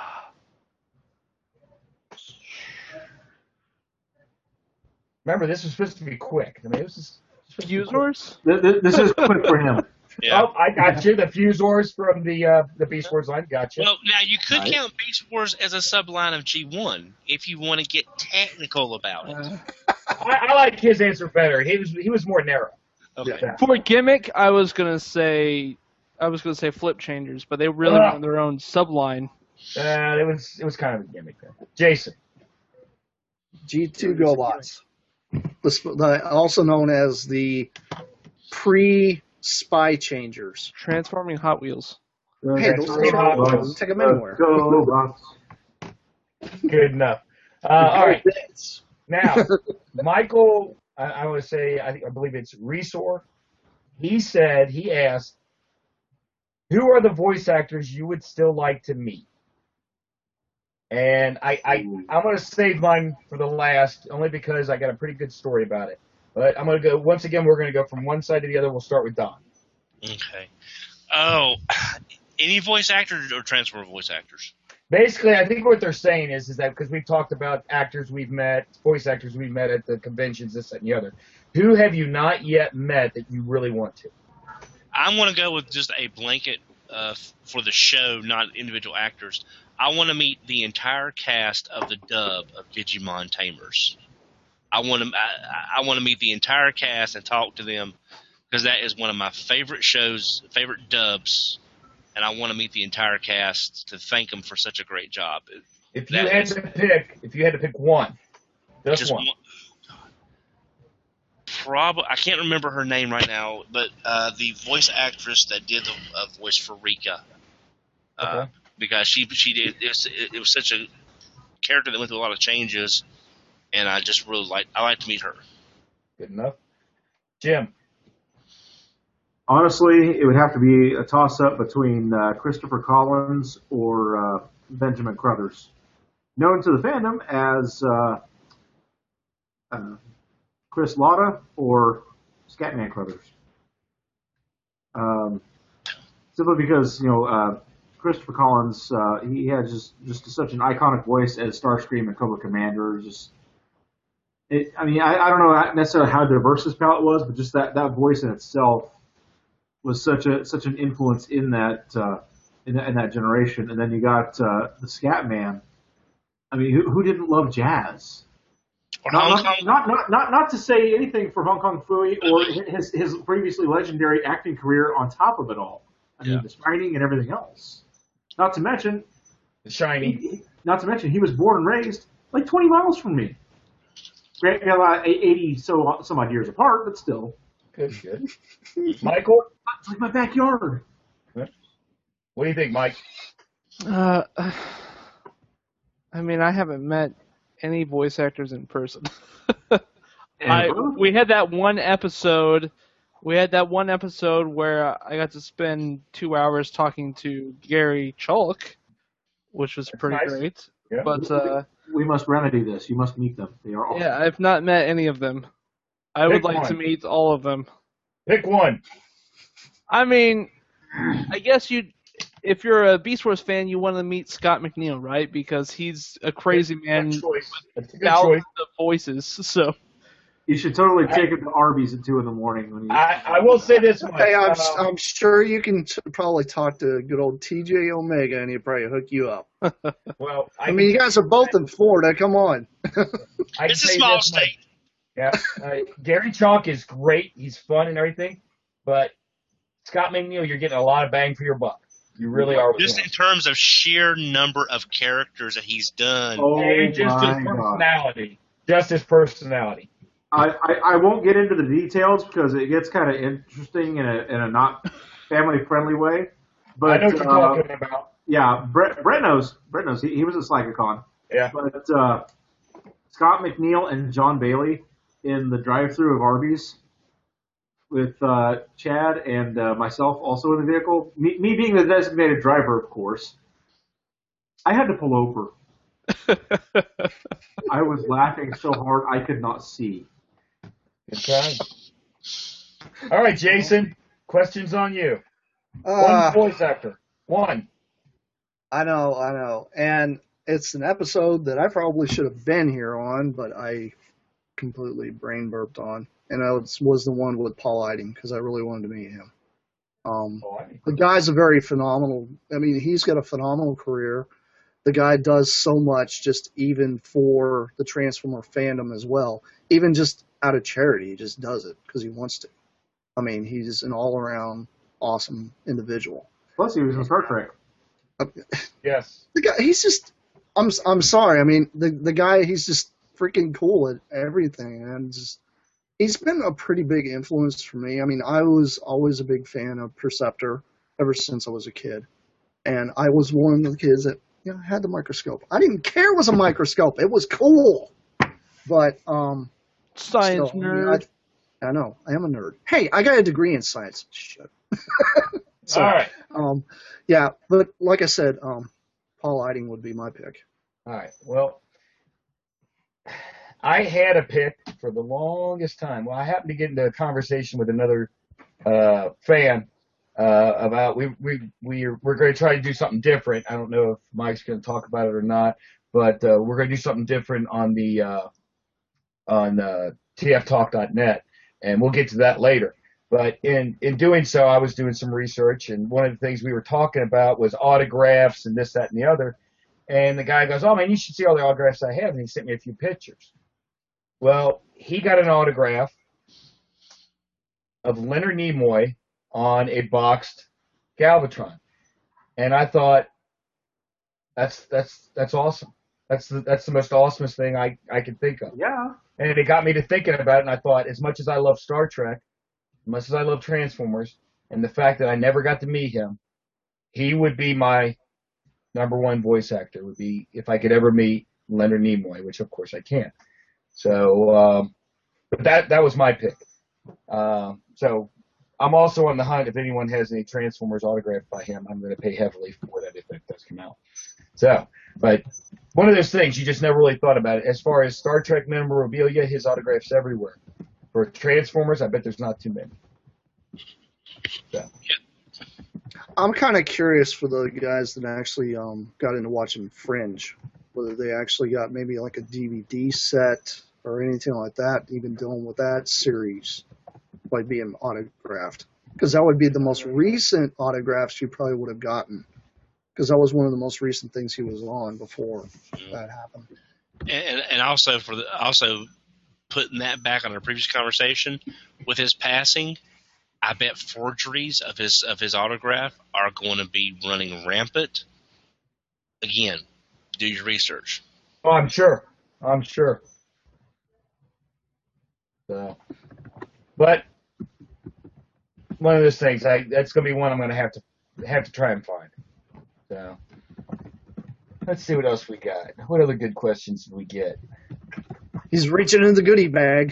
Remember, this was supposed to be quick. I mean, this is Fusors? This is quick for him. Yeah. Oh, I got you. The Fusors from the Beast Wars line. Got you. Well, now you could Right. count Beast Wars as a subline of G1 if you want to get technical about it. I like his answer better. He was more narrow. Okay. For gimmick, I was gonna say flip changers, but they really want their own subline. It was kind of a gimmick there. Jason. G2 GoBots, also known as the pre-spy changers. Transforming Hot Wheels. Hey, those are Hot Wheels. Take them anywhere. Go, Bots. Good enough. All right. Now, Michael, I want to say, I believe it's Resor. He asked, who are the voice actors you would still like to meet? And I'm going to save mine for the last, only because I got a pretty good story about it. But I'm going to go, once again, we're going to go from one side to the other. We'll start with Don. Okay. Oh, any voice actors or Transformer voice actors? Basically, I think what they're saying is that because we've talked about actors we've met, voice actors we've met at the conventions, this, that, and the other. Who have you not yet met that you really want to? I'm going to go with just a blanket for the show, not individual actors. I want to meet the entire cast of the dub of Digimon Tamers. I want to meet the entire cast and talk to them because that is one of my favorite shows, favorite dubs, and I want to meet the entire cast to thank them for such a great job. If you had to pick one, just one. Probably, I can't remember her name right now, but the voice actress that did the voice for Rika. Okay. because she did it was such a character that went through a lot of changes, and I just really like to meet her. Good enough. Jim. Honestly, it would have to be a toss-up between Christopher Collins or Benjamin Crothers, known to the fandom as Chris Latta or Scatman Crothers. Simply because Christopher Collins, he had just such an iconic voice as Starscream and Cobra Commander. I don't know necessarily how diverse his palette was, but just that voice in itself was such an influence in that in that generation. And then you got the Scatman. I mean, who didn't love jazz? Or Hong Kong. Not to say anything for Hong Kong Phooey or his previously legendary acting career on top of it all. I mean, The Shining and everything else. Not to mention The Shining. Not to mention he was born and raised like 20 miles from me. 80 some odd years apart, but still. Good. Michael? It's like my backyard. What do you think, Mike? I mean, I haven't met any voice actors in person. We had that one episode. Where I got to spend 2 hours talking to Gary Chalk, which was pretty nice. great. Yeah. But we must remedy this. You must meet them. They are awesome. yeah, I've not met any of them. I would like to meet all of them. Pick one. I mean, I guess if you're a Beast Wars fan, you want to meet Scott McNeil, right? Because he's a crazy man with thousands of voices. So you should totally take him to Arby's at 2 a.m. I will say this much. Hey, I'm sure you can probably talk to good old TJ Omega, and he'll probably hook you up. Well, I mean, you guys are both in Florida. Come on. It's a small state. Yeah, Gary Chalk is great. He's fun and everything, but Scott McNeil, you're getting a lot of bang for your buck. You really are. Just in terms of sheer number of characters that he's done. And just his personality. Just his personality. I won't get into the details because it gets kind of interesting in a not family-friendly way. But I know what you're talking about. Yeah, Brett knows. Brett knows. He was at SlygaCon. Yeah. But Scott McNeil and John Bailey in the drive-thru of Arby's with Chad and myself also in the vehicle. Me being the designated driver, of course. I had to pull over. I was laughing so hard I could not see. Okay. All right, Jason. Questions on you. One voice actor. One. I know. And it's an episode that I probably should have been here on, but I completely brain burped on. And I was the one with Paul Eiding because I really wanted to meet him. The guy's a very phenomenal. I mean, he's got a phenomenal career. The guy does so much just even for the Transformer fandom as well. Even just out of charity, he just does it because he wants to. I mean, he's an all-around awesome individual. Plus, he was in Star Trek. Yes. The guy, he's just. I'm sorry. I mean, the guy, he's just freaking cool at everything, and just he's been a pretty big influence for me. I mean, I was always a big fan of Perceptor ever since I was a kid, and I was one of the kids that had the microscope. I didn't care it was a microscope. It was cool, but science nerd. I know. I am a nerd. Hey, I got a degree in science. Shit. So, all right. Yeah, but like I said, Paul Eiding would be my pick. All right. Well, I had a pick for the longest time. Well, I happened to get into a conversation with another fan about we're going to try to do something different. I don't know if Mike's going to talk about it or not, but we're going to do something different on the tftalk.net, and we'll get to that later. But in doing so, I was doing some research, and one of the things we were talking about was autographs and this, that, and the other. And the guy goes, "Oh man, you should see all the autographs I have," and he sent me a few pictures. Well, he got an autograph of Leonard Nimoy on a boxed Galvatron, and I thought, that's awesome. That's the most awesomest thing I could think of. Yeah. And it got me to thinking about it, and I thought, as much as I love Star Trek, as much as I love Transformers, and the fact that I never got to meet him, he would be my #1 voice actor would be if I could ever meet Leonard Nimoy, which of course I can't. So, but that was my pick. So I'm also on the hunt. If anyone has any Transformers autographed by him, I'm going to pay heavily for that if it does come out. So, but one of those things you just never really thought about it. As far as Star Trek memorabilia, his autographs everywhere. For Transformers, I bet there's not too many. So. I'm kind of curious for the guys that actually got into watching Fringe, whether they actually got maybe like a DVD set or anything like that, even dealing with that series by being autographed. Because that would be the most recent autographs you probably would have gotten. Because that was one of the most recent things he was on before that happened. And also also putting that back on our previous conversation with his passing, I bet forgeries of his autograph are going to be running rampant. Again, do your research. Oh, I'm sure. So, but one of those things, that's going to be one I'm going to have to try and find. So, let's see what else we got. What other good questions did we get? He's reaching in the goodie bag.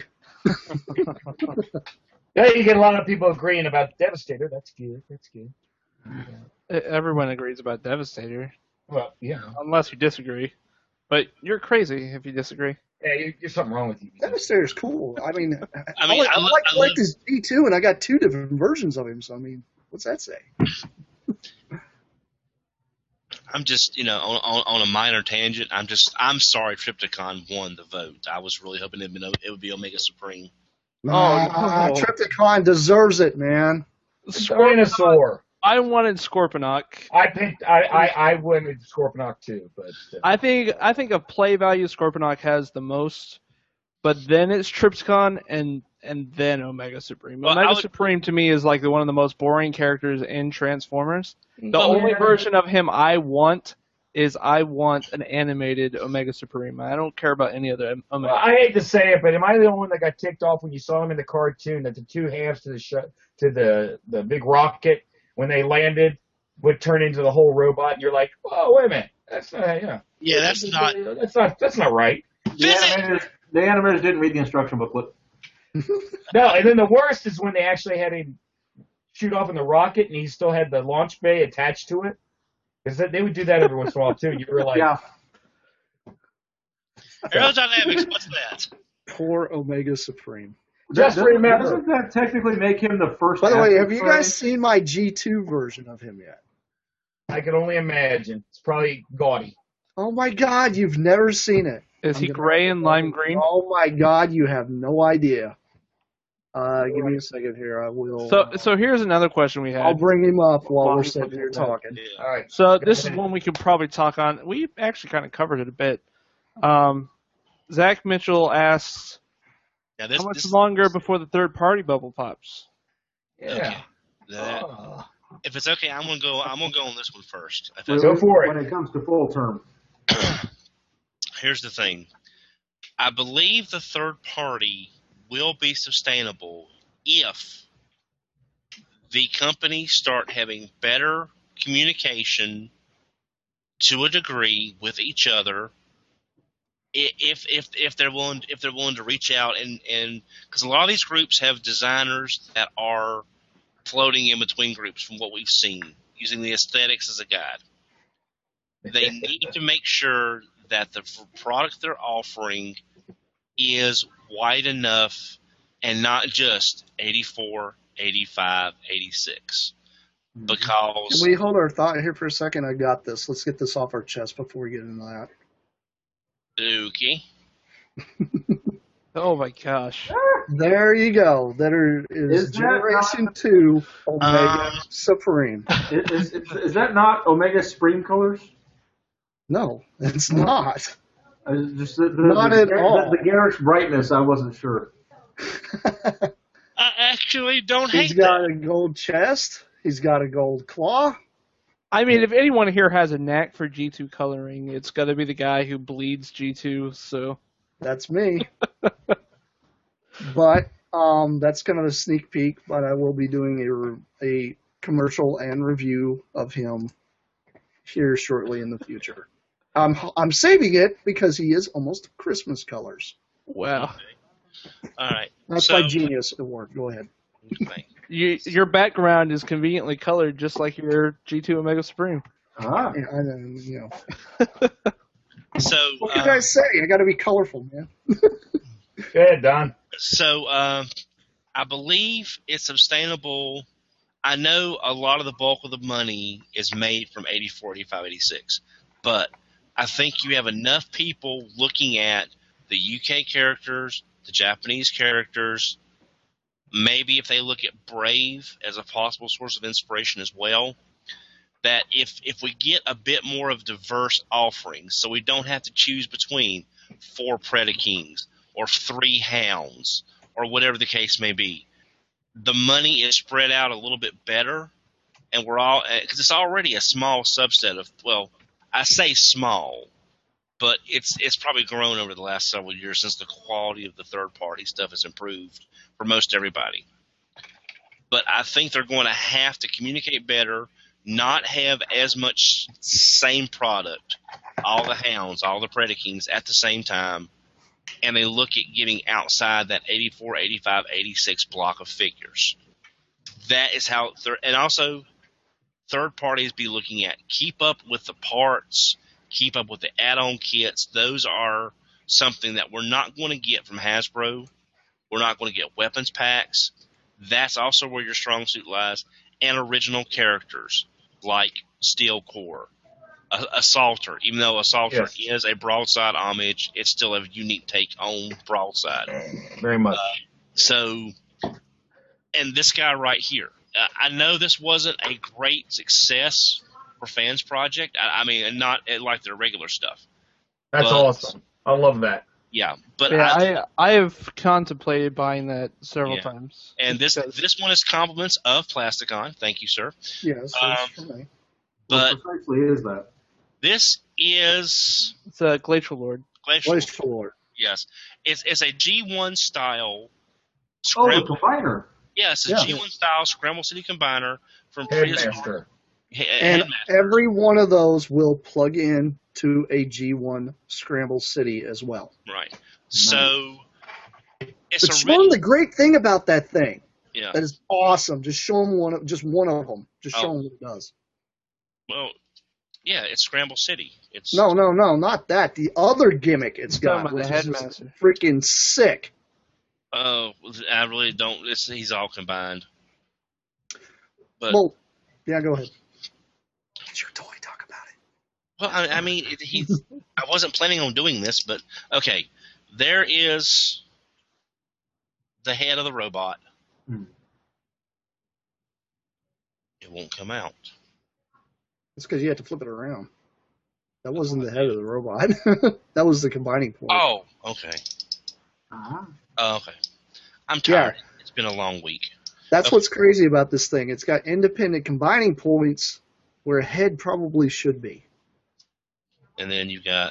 Yeah, you get a lot of people agreeing about Devastator. That's good. Everyone agrees about Devastator. Well, yeah. Unless you disagree. But you're crazy if you disagree. Yeah, there's something wrong with you. Devastator's cool. I mean, I mean, I like this G2, and I got 2 different versions of him. So I mean, what's that say? I'm just, on a minor tangent. I'm sorry Trypticon won the vote. I was really hoping it would be Omega Supreme. Trypticon deserves it, man. Dinosaur. I wanted Scorponok. I wanted Scorponok too, but I think of play value Scorponok has the most, but then it's Trypticon and then Omega Supreme. Well, Omega Supreme to me is like one of the most boring characters in Transformers. The only version of him I want is an animated Omega Supreme. I don't care about any other Omega. Well, I hate to say it, but am I the only one that got ticked off when you saw him in the cartoon that the 2 halves to the big rocket when they landed would turn into the whole robot, and you're like, oh, wait a minute, that's not, Yeah, that's not right. The animators didn't read the instruction booklet. No, and then the worst is when they actually had him shoot off in the rocket, and he still had the launch bay attached to it. Because they would do that every once in a while too. You were like, yeah. Aerodynamics, what's that? Poor Omega Supreme. Just remember. Doesn't that technically make him the first? By the way, have you guys seen my G2 version of him yet? I can only imagine. It's probably gaudy. Oh my God, you've never seen it. Is he gray and lime green? Oh my God, you have no idea. Give me a second here. I will. So here's another question we had. I'll bring him up while we're sitting here talking. Yeah. All right. So this is one we could probably talk on. We actually kind of covered it a bit. Zach Mitchell asks, Now how much longer before the third party bubble pops? Yeah. Okay. If it's okay, I'm gonna go on this one first. Go for it. When it comes to full term. Here's the thing. I believe the third party will be sustainable if the companies start having better communication to a degree with each other. If they're willing to reach out and because a lot of these groups have designers that are floating in between groups from what we've seen using the aesthetics as a guide. They need to make sure that the product they're offering is wide enough and not just 84, 85, 86. Because Can we hold our thought here for a second? I got this. Let's get this off our chest before we get into that. okay. Oh my gosh. There you go. That is Generation 2 Omega Supreme. Is that not Omega Supreme colors? No, it's not. Just Not at all. The garish brightness, I wasn't sure. I actually don't He's hate got that. a gold chest. He's got a gold claw. I mean, if anyone here has a knack for G2 coloring, it's got to be the guy who bleeds G2, so. That's me. But that's kind of a sneak peek, but I will be doing a commercial and review of him here shortly in the future. I'm saving it because he is almost Christmas colors. Wow. All right. That's my genius award. Go ahead. Your background is conveniently colored just like your G2 Omega Supreme. Ah. Yeah, I know, you know. So What can I say? I got to be colorful, man. Go ahead, Don. So I believe it's sustainable. I know a lot of the bulk of the money is made from 84, 85, 86, but I think you have enough people looking at the UK characters, the Japanese characters, maybe if they look at Brave as a possible source of inspiration as well, that if we get a bit more of diverse offerings, so we don't have to choose between 4 Predakings or 3 Hounds or whatever the case may be, the money is spread out a little bit better, and we're all because it's already a small subset of, well, I say small, but it's probably grown over the last several years since the quality of the third party stuff has improved for most everybody. But I think they're going to have to communicate better, not have as much same product, all the Hounds, all the Predakings at the same time, and they look at getting outside that 84, 85, 86 block of figures. That is how and also third parties be looking at keep up with the parts, keep up with the add-on kits. Those are something that we're not going to get from Hasbro. We're not going to get weapons packs. That's also where your strong suit lies. And original characters like Steel Core, Assaulter. Even though Assaulter is a broadside homage, it's still a unique take on broadside. Very much. And this guy right here. I know this wasn't a great success for Fans Project. I mean, not like their regular stuff. That's awesome. I love that. Yeah, but I have contemplated buying that several times. And this one is compliments of Plasticon. Thank you, sir. Yes, that's for me. But what precisely is that? This is it's a Glacial Lord. Glacial Lord. Yes, it's a G1 style. Oh, the combiner. Yes, it's a G1 style Scramble City combiner from Headmaster. And every one of those will plug in to a G1 Scramble City as well. Right. So but show them the great thing about that thing. Yeah. That is awesome. Just show them one of them. Just show them what it does. Well, yeah, it's Scramble City. It's No, not that. The other gimmick it's got, about which the is Headmaster. freaking sick. Oh, I really don't. He's all combined. But Well, yeah, go ahead. It's your toy. Talk about it. well, I mean, I wasn't planning on doing this, but okay. There is the head of the robot. It won't come out. It's because you have to flip it around. That wasn't the head of the robot. That was the combining point. Oh, okay. Oh, okay. I'm tired. It's been a long week. That's what's crazy about this thing. It's got independent combining points where a head probably should be. And then you got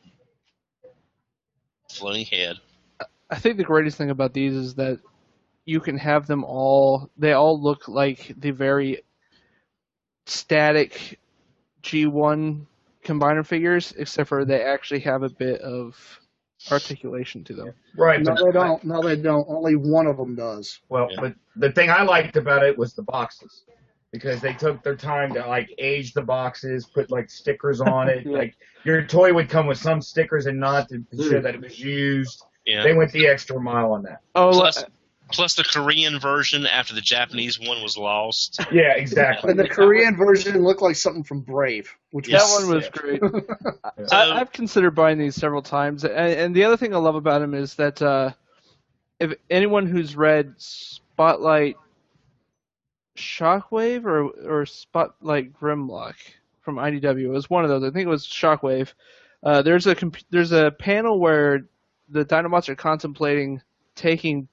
floating head. I think the greatest thing about these is that you can have them all. They all look like the very static G1 combiner figures, except for they actually have a bit of articulation to them. Right. No, but they don't. No, they don't. Only one of them does. Well, but the thing I liked about it was the boxes, because they took their time to like age the boxes, put like stickers on it. Like your toy would come with some stickers and not to show that it was used. Yeah. They went the extra mile on that. Oh, Plus the Korean version after the Japanese one was lost. Yeah, exactly. And the Korean version looked like something from Brave, which that was one was sick. great. I've considered buying these several times, and the other thing I love about them is that if anyone who's read Spotlight Shockwave or Spotlight Grimlock from IDW, it was one of those. I think it was Shockwave. There's a panel where the Dinobots are contemplating taking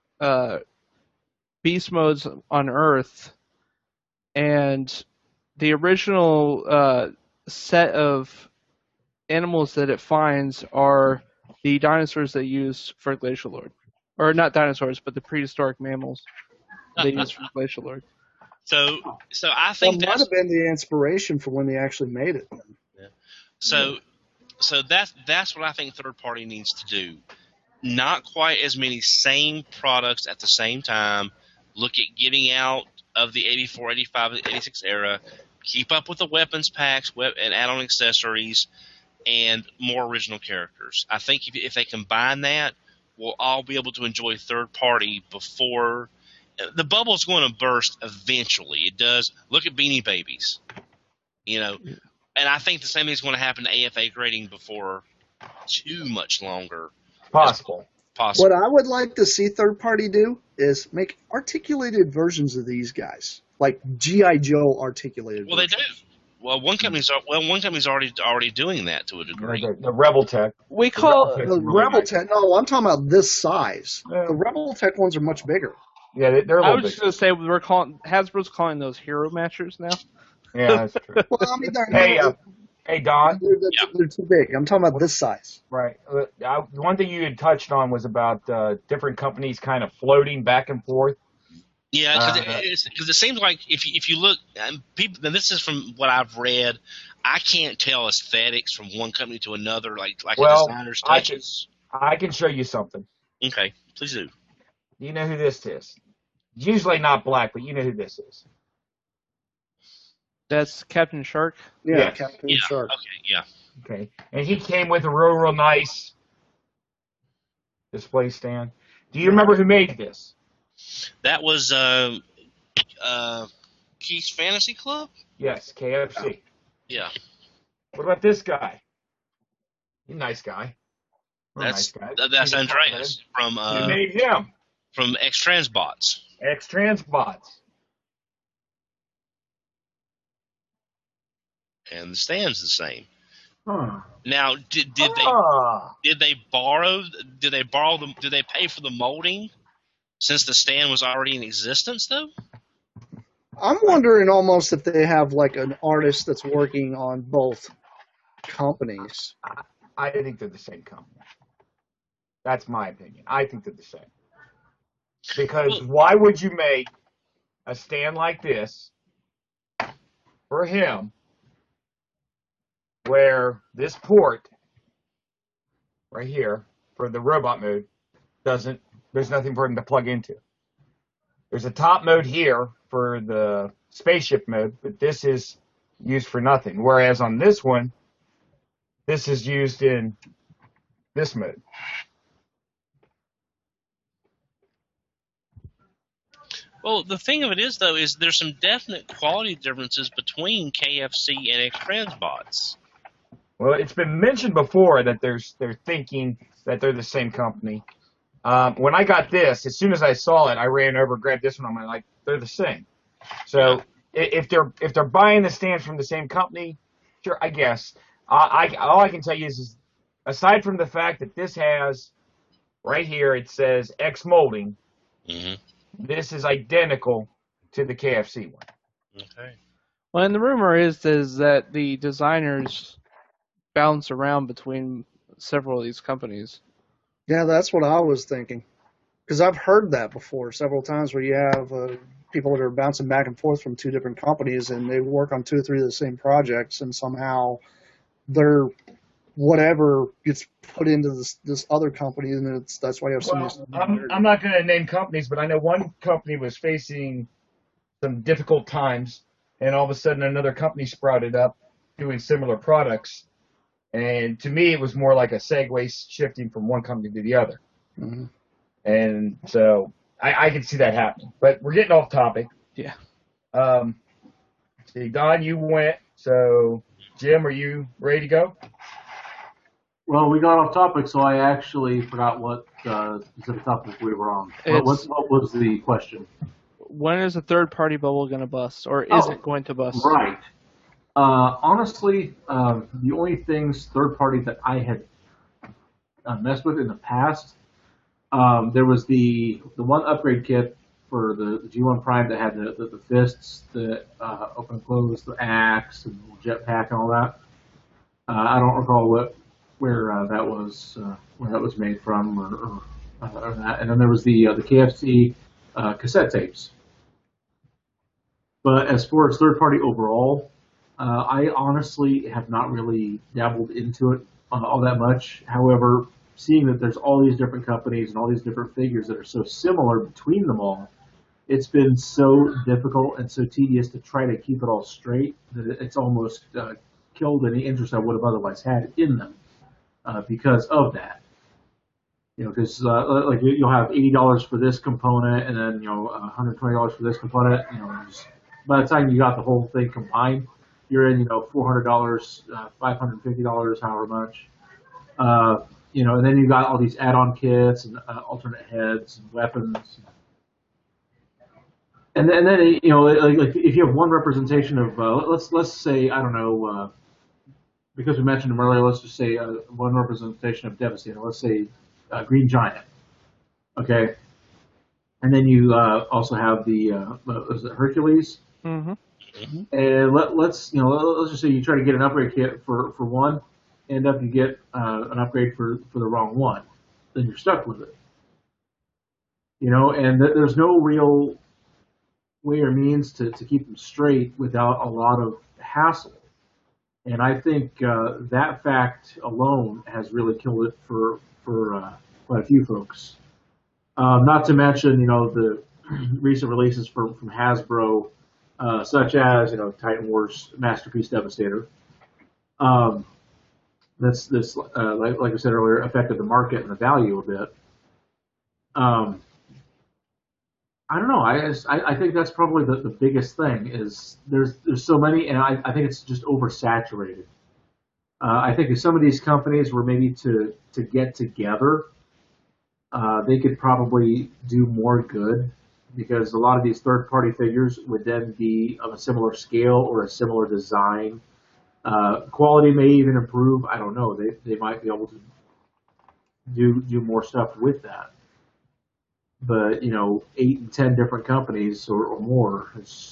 beast modes on Earth, and the original set of animals that it finds are the dinosaurs they use for Glacial Lord. Or not dinosaurs, but the prehistoric mammals they use for Glacial Lord. So I That think might that's have been the inspiration for when they actually made it. so. So that's what I think third party needs to do. Not quite as many same products at the same time. Look at getting out of the 84, 85, 86 era. Keep up with the weapons packs and add-on accessories and more original characters. I think if they combine that, we'll all be able to enjoy third party before the bubble's going to burst eventually. It does. Look at Beanie Babies, and I think the same thing's going to happen to AFA grading before too much longer. Possible. What I would like to see third party do is make articulated versions of these guys, like G.I. Joe articulated. Well, they do. Well, one company's already doing that to a degree. The Rebel Tech. We call the Rebel Tech. No, I'm talking about this size. Yeah. The Rebel Tech ones are much bigger. Yeah, they're a I little was big. just going to say Hasbro's calling those hero matchers now. Yeah, that's true. Well, I mean, Hey, Don. they're too big. I'm talking about this size. Right. One thing you had touched on was about different companies kind of floating back and forth. Yeah, because it seems like if you look, people. And this is from what I've read. I can't tell aesthetics from one company to another, like a designer's touches. I can show you something. Okay, please do. You know who this is? Usually not black, but you know who this is. That's Captain Shark. Yeah, Yes. Captain Yeah. Shark. Okay. Yeah. Okay. And he came with a real nice display stand. Do you remember who made this? That was Keith's Fantasy Club. Yes, KFC. Yeah. What about this guy? He's a nice guy. That's nice guy. that's Andreas from Who made him? from X Transbots. X-Transbots. And the stand's the same. Huh. Now, did they borrow? Did they pay for the molding since the stand was already in existence, though? I'm wondering almost if they have like an artist that's working on both companies. I think they're the same company. That's my opinion. I think they're the same. Because why would you make a stand like this for him where this port right here for the robot mode there's nothing for him to plug into. There's a top mode here for the spaceship mode, but this is used for nothing. Whereas on this one, this is used in this mode. Well, the thing of it is, though, is there's some definite quality differences between KFC and X Transbots. Well, it's been mentioned before that they're thinking that they're the same company. When I got this, as soon as I saw it, I ran over, grabbed this one. I'm like, they're the same. So if they're buying the stands from the same company, sure, I guess. All I can tell you is aside from the fact that this has right here, it says X molding. Mm-hmm. This is identical to the KFC one. Okay. Well, and the rumor is that the designers bounce around between several of these companies. Yeah, that's what I was thinking. Because I've heard that before several times where you have people that are bouncing back and forth from two different companies and they work on 2 or 3 of the same projects and somehow their whatever gets put into this other company and that's why you have so many. I'm not going to name companies, but I know one company was facing some difficult times and all of a sudden another company sprouted up doing similar products. And to me, it was more like a segue shifting from one company to the other. Mm-hmm. And so I can see that happening. But we're getting off topic. Yeah. See, Don, you went. So, Jim, are you ready to go? Well, we got off topic, so I actually forgot what specific topic we were on. What was the question? When is a third-party bubble going to bust, or is it going to bust? Right. Honestly, the only things third-party that I had messed with in the past, there was the one upgrade kit for the G1 Prime that had the fists, the open and close, the axe, and the jetpack, and all that. I don't recall where that was made from, or that. And then there was the KFC cassette tapes. But as far as third party overall, I honestly have not really dabbled into it all that much. However, seeing that there's all these different companies and all these different figures that are so similar between them all, it's been so difficult and so tedious to try to keep it all straight that it's almost killed any interest I would have otherwise had in them because of that. Because like you'll have $80 for this component, and then $120 for this component. Just, by the time you got the whole thing combined, you're in $400, $550, however much. And then you got all these add-on kits and alternate heads and weapons. And then like if you have one representation of let's say, I don't know, because we mentioned him earlier, let's just say one representation of Devastator. Let's say Green Giant. Okay. And then you also have the was it Hercules? Mm-hmm. And let's just say you try to get an upgrade kit for one, end up you get an upgrade for the wrong one, then you're stuck with it. And there's no real way or means to keep them straight without a lot of hassle. And I think that fact alone has really killed it for quite a few folks. Not to mention, the recent releases from Hasbro, such as Titan Wars Masterpiece Devastator. This like I said earlier, affected the market and the value a bit. I don't know. I think that's probably the biggest thing is there's so many, and I think it's just oversaturated. I think if some of these companies were maybe to get together, they could probably do more good, because a lot of these third-party figures would then be of a similar scale or a similar design. Quality may even improve. I don't know. They might be able to do more stuff with that. But 8 and 10 different companies or more,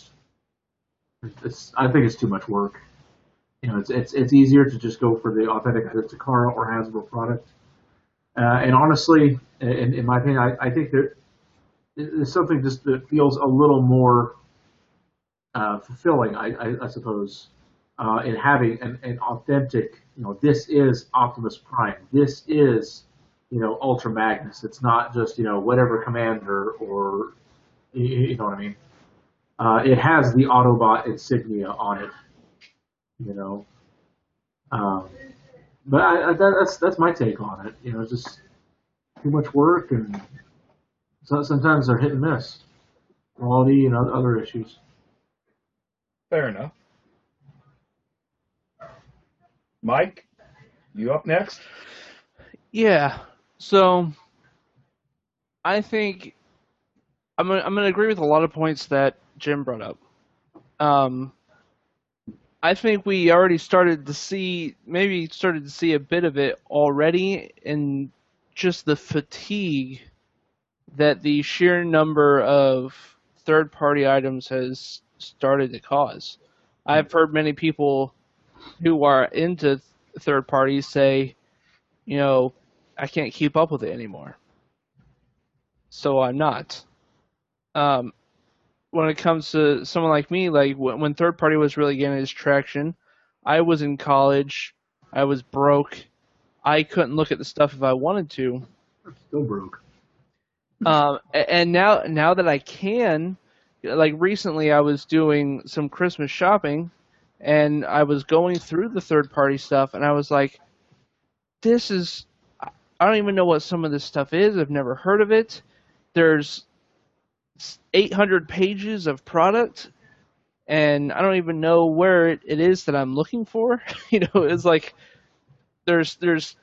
I think it's too much work. It's easier to just go for the authentic Takara or Hasbro product. And honestly, in my opinion, I think there's something just that feels a little more fulfilling, I suppose, in having an authentic. This is Optimus Prime. This is Ultra Magnus. It's not just whatever commander or you know what I mean. It has the Autobot insignia on it. But that's my take on it. It's just too much work, and so sometimes they're hit and miss. Quality and other issues. Fair enough. Mike, you up next? Yeah. So I think I'm gonna agree with a lot of points that Jim brought up. I think we already started to see a bit of it already in just the fatigue that the sheer number of third-party items has started to cause. I've heard many people who are into third parties say, I can't keep up with it anymore. So I'm not. When it comes to someone like me, like when third party was really getting its traction, I was in college, I was broke, I couldn't look at the stuff if I wanted to. I'm still broke. And now that I can, like recently I was doing some Christmas shopping, and I was going through the third party stuff, and I was like, I don't even know what some of this stuff is. I've never heard of it. There's 800 pages of product, and I don't even know where it is that I'm looking for. It's like there's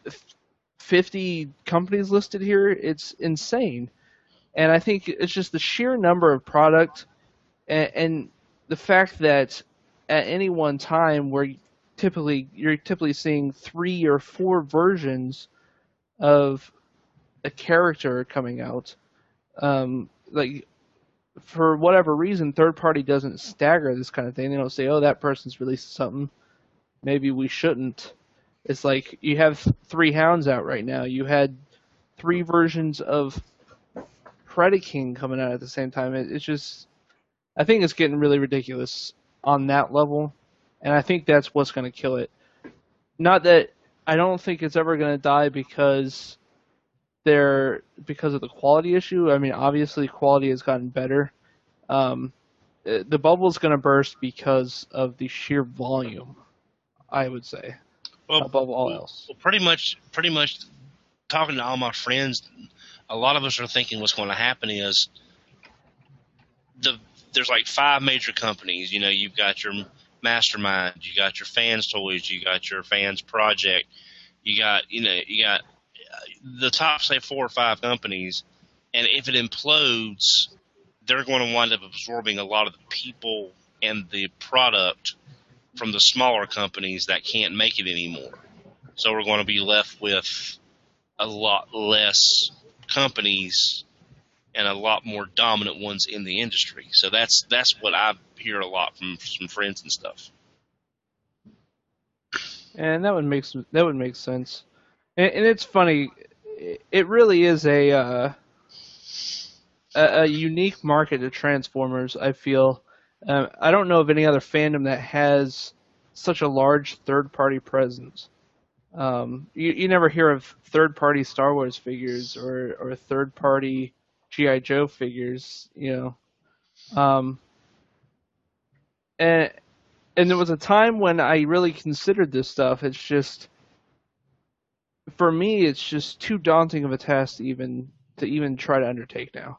50 companies listed here. It's insane. And I think it's just the sheer number of product and the fact that at any one time you're typically seeing 3 or 4 versions of a character coming out. Like for whatever reason, third party doesn't stagger this kind of thing. They don't say, "Oh, that person's released something. Maybe we shouldn't." It's like you have 3 Hounds out right now. You had 3 versions of Predaking coming out at the same time. It's just I think it's getting really ridiculous on that level, and I think that's what's going to kill it. Not that I don't think it's ever going to die because of the quality issue. I mean, obviously quality has gotten better. The bubble's going to burst because of the sheer volume, I would say, above all else. Well, pretty much talking to all my friends, a lot of us are thinking what's going to happen is there's like 5 major companies. You know, you've got your Mastermind, you got your Fans Toys, you got your Fans Project, you got the top, say, 4 or 5 companies, and if it implodes, they're going to wind up absorbing a lot of the people and the product from the smaller companies that can't make it anymore. So we're going to be left with a lot less companies and a lot more dominant ones in the industry. So that's what I hear a lot from some friends and stuff. And that would make sense. And it's funny. It really is a unique market to Transformers, I feel. I don't know of any other fandom that has such a large third-party presence. You never hear of third-party Star Wars figures or third-party G.I. Joe figures, you know. And there was a time when I really considered this stuff. It's just, for me, it's just too daunting of a task to even try to undertake now.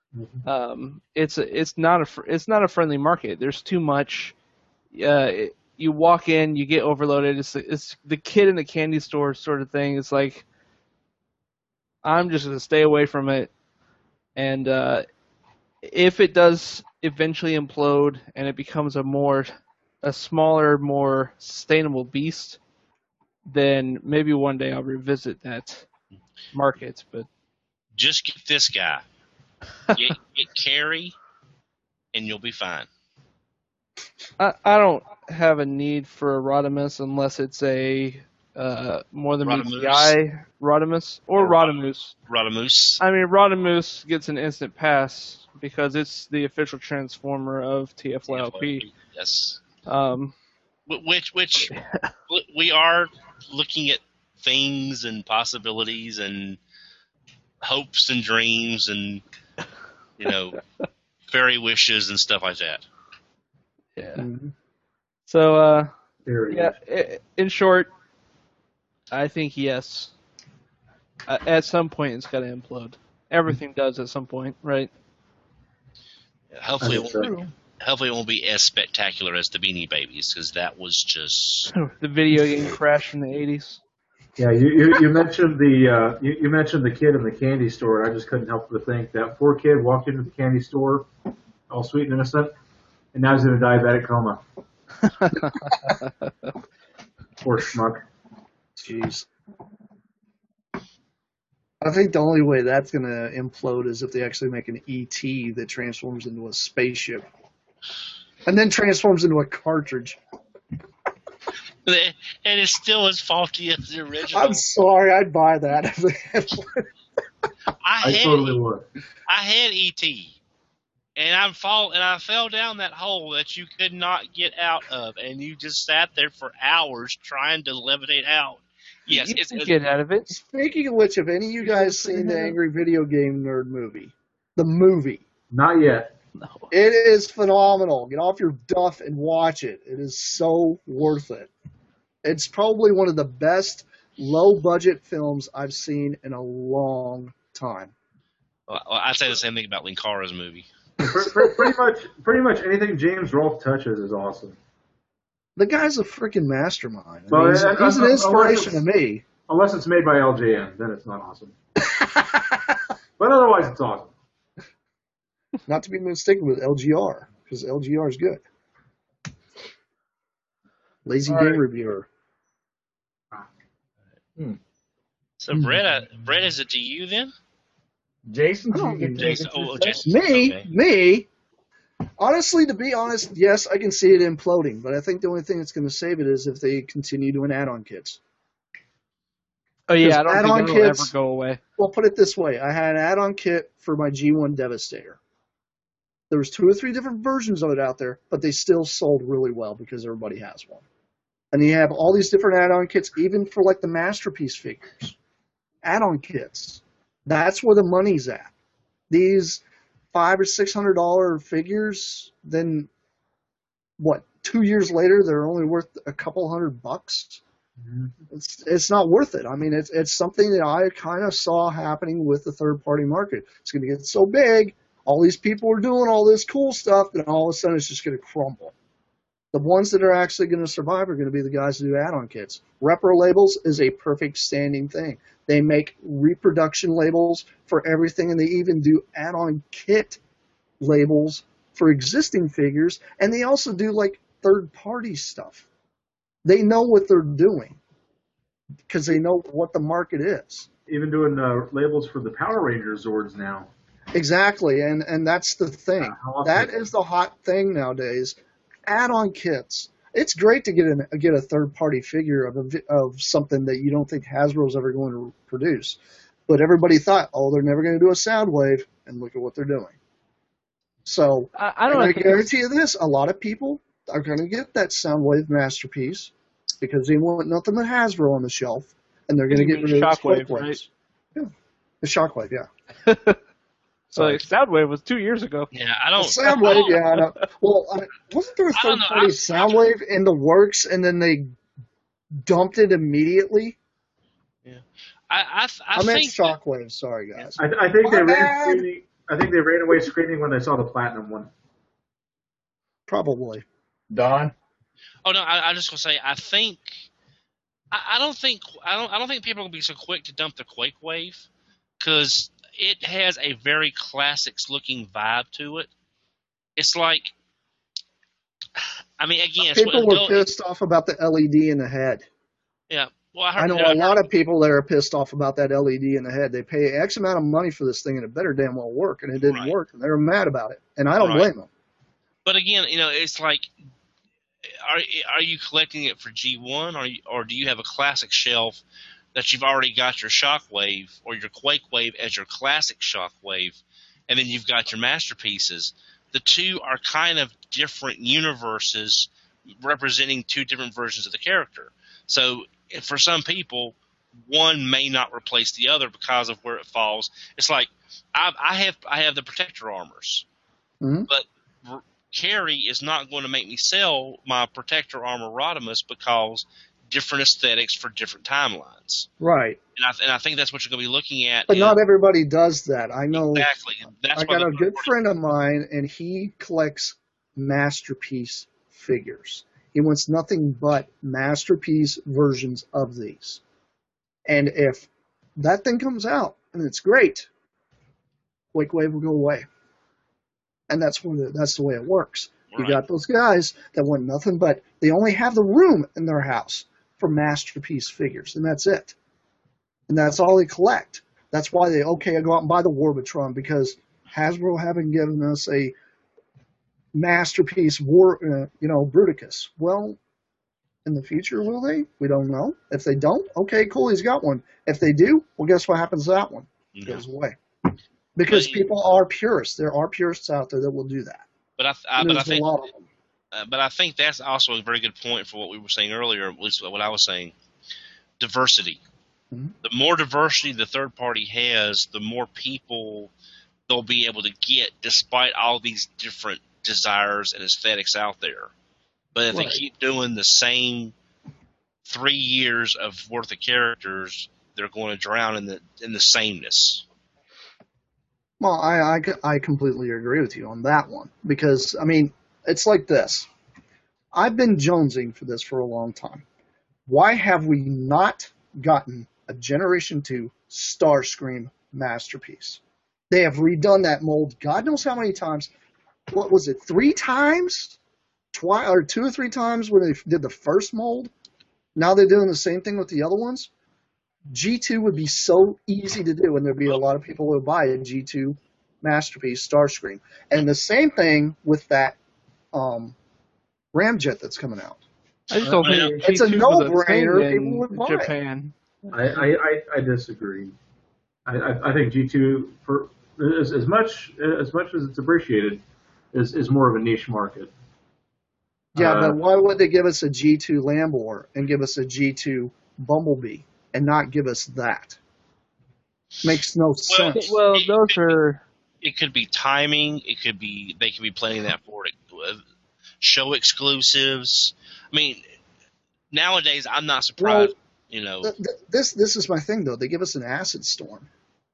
It's not a friendly market. There's too much. You walk in, you get overloaded. It's the kid in the candy store sort of thing. It's like, I'm just gonna stay away from it. And if it does eventually implode and it becomes a smaller, more sustainable beast, then maybe one day I'll revisit that market. But just get this guy. Get Carrie, and you'll be fine. I don't have a need for a Rodimus unless it's a more than meets the eye Rodimus or Rodimus. Rodimus. I mean, Rodimus gets an instant pass because it's the official Transformer of TFYLP. Yes. Which we are looking at things and possibilities and hopes and dreams and, you know, fairy wishes and stuff like that. Yeah. So, in short, I think yes. At some point, it's got to implode. Everything does at some point, right? Hopefully, it won't be as spectacular as the Beanie Babies, because that was just the video game crash from the '80s. Yeah, you mentioned you mentioned the kid in the candy store. I just couldn't help but think that poor kid walked into the candy store, all sweet and innocent, and now he's in a diabetic coma. Poor schmuck. Jeez. I think the only way that's going to implode is if they actually make an ET that transforms into a spaceship. And then transforms into a cartridge. and it's still as faulty as the original. I'm sorry, I'd buy that. I totally would. I had ET, and I fell down that hole that you could not get out of, and you just sat there for hours trying to levitate out. Yes, you can get out of it. Speaking of which, have any of you guys seen the Angry Video Game Nerd movie? The movie. Not yet. No. It is phenomenal. Get off your duff and watch it. It is so worth it. It's probably one of the best low-budget films I've seen in a long time. Well, I'd say the same thing about Linkara's movie. pretty much anything James Rolfe touches is awesome. The guy's a freaking mastermind. Well, he's an inspiration to me. Unless it's made by LJN, then it's not awesome. But otherwise, it's awesome. Not to be mistaken with LGR, because LGR is good. Lazy Game Reviewer. So, Brett, is it to you then? Jason? Jason. Me? Honestly, to be honest, yes, I can see it imploding, but I think the only thing that's going to save it is if they continue doing add-on kits. Oh yeah, I don't think it'll ever go away. Well, put it this way: I had an add-on kit for my G1 Devastator. There was 2 or 3 different versions of it out there, but they still sold really well because everybody has one. And you have all these different add-on kits, even for like the Masterpiece figures. Add-on kits. That's where the money's at. These $500 or $600 figures, then what? 2 years later, they're only worth a couple $100. Mm-hmm. It's not worth it. I mean, it's something that I kind of saw happening with the third-party market. It's going to get so big, all these people are doing all this cool stuff, and all of a sudden it's just going to crumble. The ones that are actually going to survive are going to be the guys who do add-on kits. Repro labels is a perfect standing thing. They make reproduction labels for everything, and they even do add-on kit labels for existing figures, and they also do like third-party stuff. They know what they're doing because they know what the market is. Even doing labels for the Power Rangers Zords now. Exactly, and that's the thing. That is the hot thing nowadays. Add-on kits. It's great to get a third-party figure of something that you don't think Hasbro's ever going to produce. But everybody thought, oh, they're never going to do a Soundwave, and look at what they're doing. So I guarantee you this: a lot of people are going to get that Soundwave Masterpiece because they want nothing but Hasbro on the shelf, and they're going to get rid of the Shockwave, Shockwaves. right? Yeah, the Shockwave, yeah. So like, Soundwave was 2 years ago. Yeah, I don't. Soundwave, yeah, I know. Well, wasn't there a third-party Soundwave in the works, and then they dumped it immediately? Yeah, I meant think Shockwave. Sorry, guys. I think they ran screaming. I think they ran away screaming when they saw the platinum one. Probably. Don? Oh no, I just gonna say I think I don't think people are gonna be so quick to dump the Quake Wave because it has a very classics looking vibe to it. It's like, I mean, again, People were pissed off about the LED in the head. Yeah. Well, I I know a lot of people that are pissed off about that LED in the head. They pay X amount of money for this thing, and it better damn well work, and it didn't work, and they were mad about it. And I don't blame them. But again, you know, it's like, are you collecting it for G1, or do you have a classic shelf that you've already got your Shockwave or your Quake Wave as your classic Shockwave, and then you've got your masterpieces? The two are kind of different universes representing two different versions of the character. So for some people, one may not replace the other because of where it falls. It's like I have the Protector armors, but Carrie is not going to make me sell my Protector armor Rodimus because different aesthetics for different timelines. Right. And I think that's what you're going to be looking at. But not everybody does that. I know. Exactly. That's I got a good friend of mine, and he collects Masterpiece figures. He wants nothing but Masterpiece versions of these. And if that thing comes out, and it's great, Quake Wave will go away. And that's the way it works. Right. You got those guys that want nothing but, they only have the room in their house for Masterpiece figures, and that's it. And that's all they collect. That's why I go out and buy the Warbitron, because Hasbro haven't given us a Masterpiece Bruticus. Well, in the future, will they? We don't know. If they don't, okay, cool, he's got one. If they do, well, guess what happens to that one? It goes away. Because people are purists. There are purists out there that will do that. But I think that's also a very good point for what we were saying earlier, at least what I was saying. Diversity. Mm-hmm. The more diversity the third party has, the more people they'll be able to get, despite all these different desires and aesthetics out there. But if they keep doing the same 3 years of worth of characters, they're going to drown in the sameness. Well, I completely agree with you on that one, because, I mean, it's like this. I've been jonesing for this for a long time. Why have we not gotten a Generation 2 Starscream Masterpiece? They have redone that mold God knows how many times. What was it, 3 times? 2 or 3 times when they did the first mold? Now they're doing the same thing with the other ones? G2 would be so easy to do, and there'd be a lot of people who would buy a G2 Masterpiece Starscream. And the same thing with that Ramjet that's coming out. I just don't think it's a no-brainer. People would buy Japan. I disagree. I think G2, for as much as it's appreciated, is more of a niche market. Yeah, but why would they give us a G2 Lambor and give us a G2 Bumblebee and not give us that? Makes no sense. Well, those are. It could be timing. It could be they could be planning that for it. Show exclusives. I mean, nowadays I'm not surprised. This is my thing though. They give us an Acid Storm,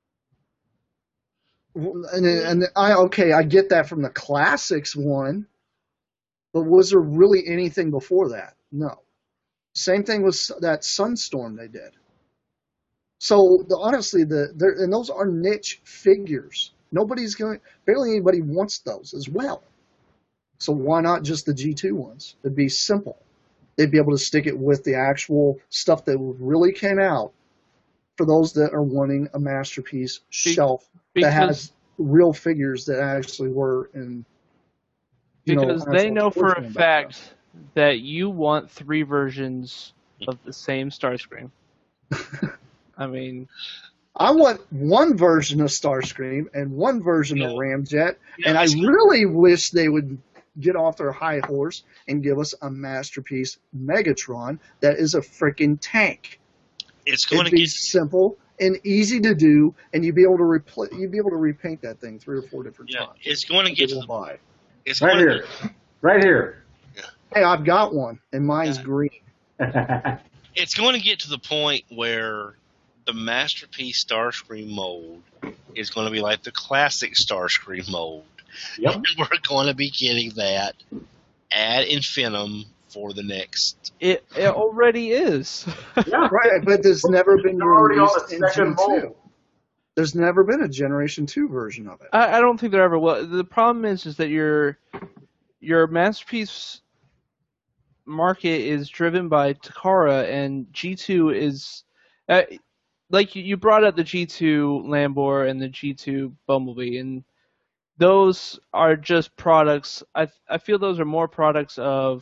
and I get that from the Classics one, but was there really anything before that? No. Same thing with that Sunstorm they did. So honestly, and those are niche figures. Barely anybody wants those as well. So why not just the G2 ones? It'd be simple. They'd be able to stick it with the actual stuff that really came out for those that are wanting a masterpiece shelf that has real figures that actually were in. Because they know for a fact that you want 3 versions of the same Starscream. I mean, I want one version of Starscream and one version of Ramjet, and I really wish they would get off their high horse and give us a masterpiece Megatron that is a freaking tank. It'd be simple and easy to do, and you'd be able to repaint that thing 3 or 4 different times. It's going to get to the It's right here. Hey, I've got one, and mine's green. It's going to get to the point where the masterpiece Starscream mold is going to be like the classic Starscream mold. Yep. And we're going to be getting that ad infinitum for the next. It already is. Yeah. Right, but there's never been already on released the in second G2. mold. There's never been a Generation 2 version of it. I don't think there ever will. The problem is that your masterpiece market is driven by Takara, and G2 is like you brought up the G2 Lambor and the G2 Bumblebee, and those are just products. I feel those are more products of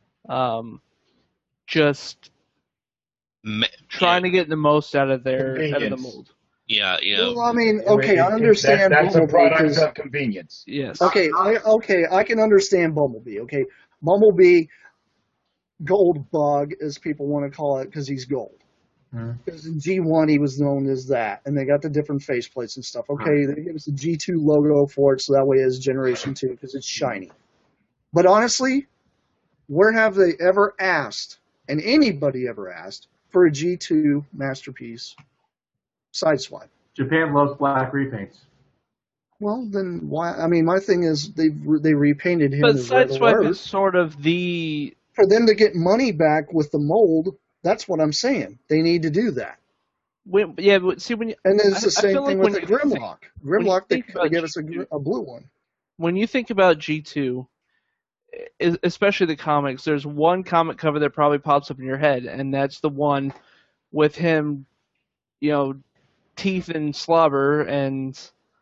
just trying to get the most out of the mold. Yeah. Well, I mean, okay, I understand. That's a Bumblebee product 'cause- of convenience. Yes. Okay, I can understand Bumblebee. Okay, Bumblebee, Gold Bug, as people want to call it, because he's gold. Because in G1 he was known as that, and they got the different faceplates and stuff. Okay, they give us the G2 logo for it, so that way it's Generation 2 because it's shiny. But honestly, where have they ever asked, and anybody ever asked, for a G2 masterpiece Sideswipe? Japan loves black repaints. Well, then why? I mean, my thing is they repainted him But as Red Sideswipe Alert. is sort of the. For them to get money back with the mold, that's what I'm saying. They need to do that. When you, And it's the I same feel thing like with the when you Grimlock. Grimlock, they think about gave us G2 a blue one. when you think about G2, especially the comics, there's one comic cover that probably pops up in your head, and that's the one with him, teeth and slobber, and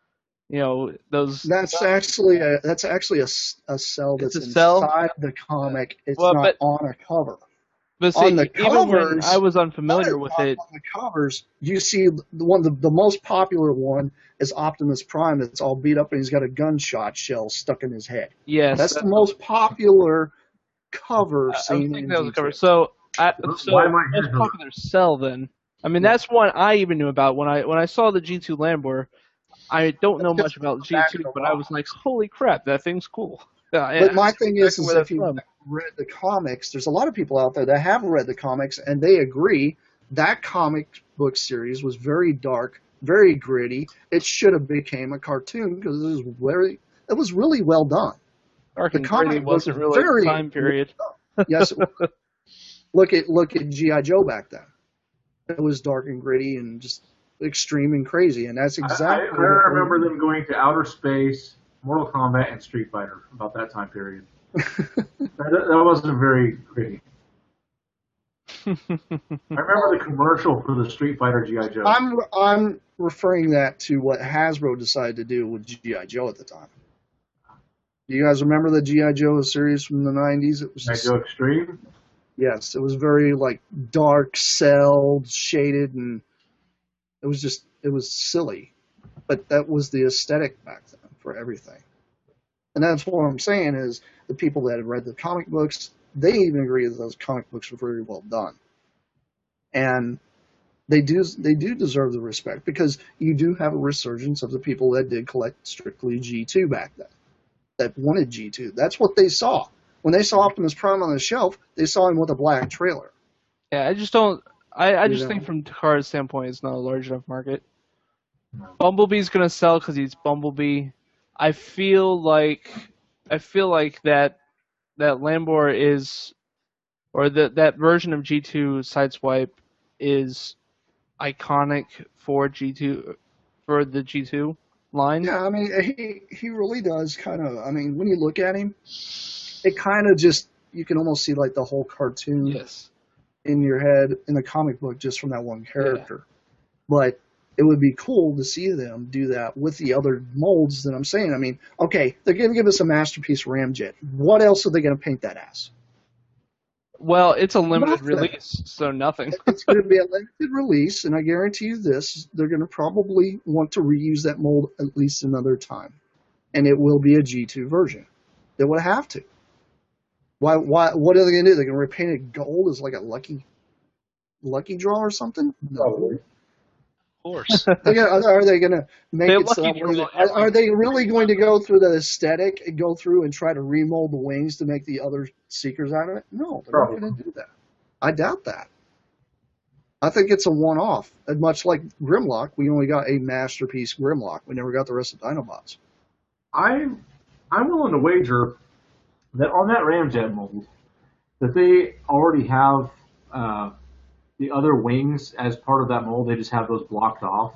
those. That's actually a cell that's It's a cell? inside the comic. It's Well, not but- on a cover. But see, on the even when covers, I was unfamiliar with it. On the covers, you see the most popular one is Optimus Prime. That's all beat up and he's got a gunshot shell stuck in his head. Yes, That's the most popular cover I was seen thinking in that was a cover. G2. So Why am I most here? popular cell then. I mean, that's one I even knew about when I saw the G2 Lambor. I don't know much about G2, but I was like, holy crap, that thing's cool. But my thing is where if that's you've from. read the comics, there's a lot of people out there that have read the comics, and they agree that comic book series was very dark, very gritty. It should have became a cartoon because it was really well done. Dark The and comic gritty book wasn't was really very a time period. Yes, it was. Look at G.I. Joe back then. It was dark and gritty and just extreme and crazy, and that's exactly. I remember them going to outer space, Mortal Kombat, and Street Fighter about that time period. that wasn't very gritty. I remember the commercial for the Street Fighter G.I. Joe. I'm referring that to what Hasbro decided to do with G.I. Joe at the time. Do you guys remember the G.I. Joe series from the 90s? It was G.I. Joe Extreme? Yes, it was very dark, celled, shaded, and it was silly. But that was the aesthetic back then for everything. And that's what I'm saying is the people that have read the comic books, they even agree that those comic books were very well done. And they do deserve the respect because you do have a resurgence of the people that did collect strictly G2 back then, that wanted G2. That's what they saw. When they saw Optimus Prime on the shelf, they saw him with a black trailer. Yeah, I just don't. I just think from Takara's standpoint, it's not a large enough market. Bumblebee's gonna sell because he's Bumblebee. I feel like that Lambor is, or that version of G2 Sideswipe is iconic for G2, for the G2 line. Yeah, I mean, he really does kind of. I mean, when you look at him, it kind of just, you can almost see like the whole cartoon in your head in the comic book just from that one character. Yeah. But it would be cool to see them do that with the other molds that I'm saying. I mean, okay, they're going to give us a Masterpiece Ramjet. What else are they going to paint that as? Well, it's a limited release, so nothing. It's going to be a limited release, and I guarantee you this, they're going to probably want to reuse that mold at least another time. And it will be a G2 version. They would have to. Why? What are they going to do? They're going to repaint it gold as like a lucky draw or something? No. Probably. Of course. Are they going to make it so that are they really going to go through the aesthetic and go through and try to remold the wings to make the other Seekers out of it? No, they're not going to do that. I doubt that. I think it's a one-off. And much like Grimlock, we only got a Masterpiece Grimlock. We never got the rest of Dinobots. I'm willing to wager that on that Ramjet mold, that they already have the other wings as part of that mold. They just have those blocked off.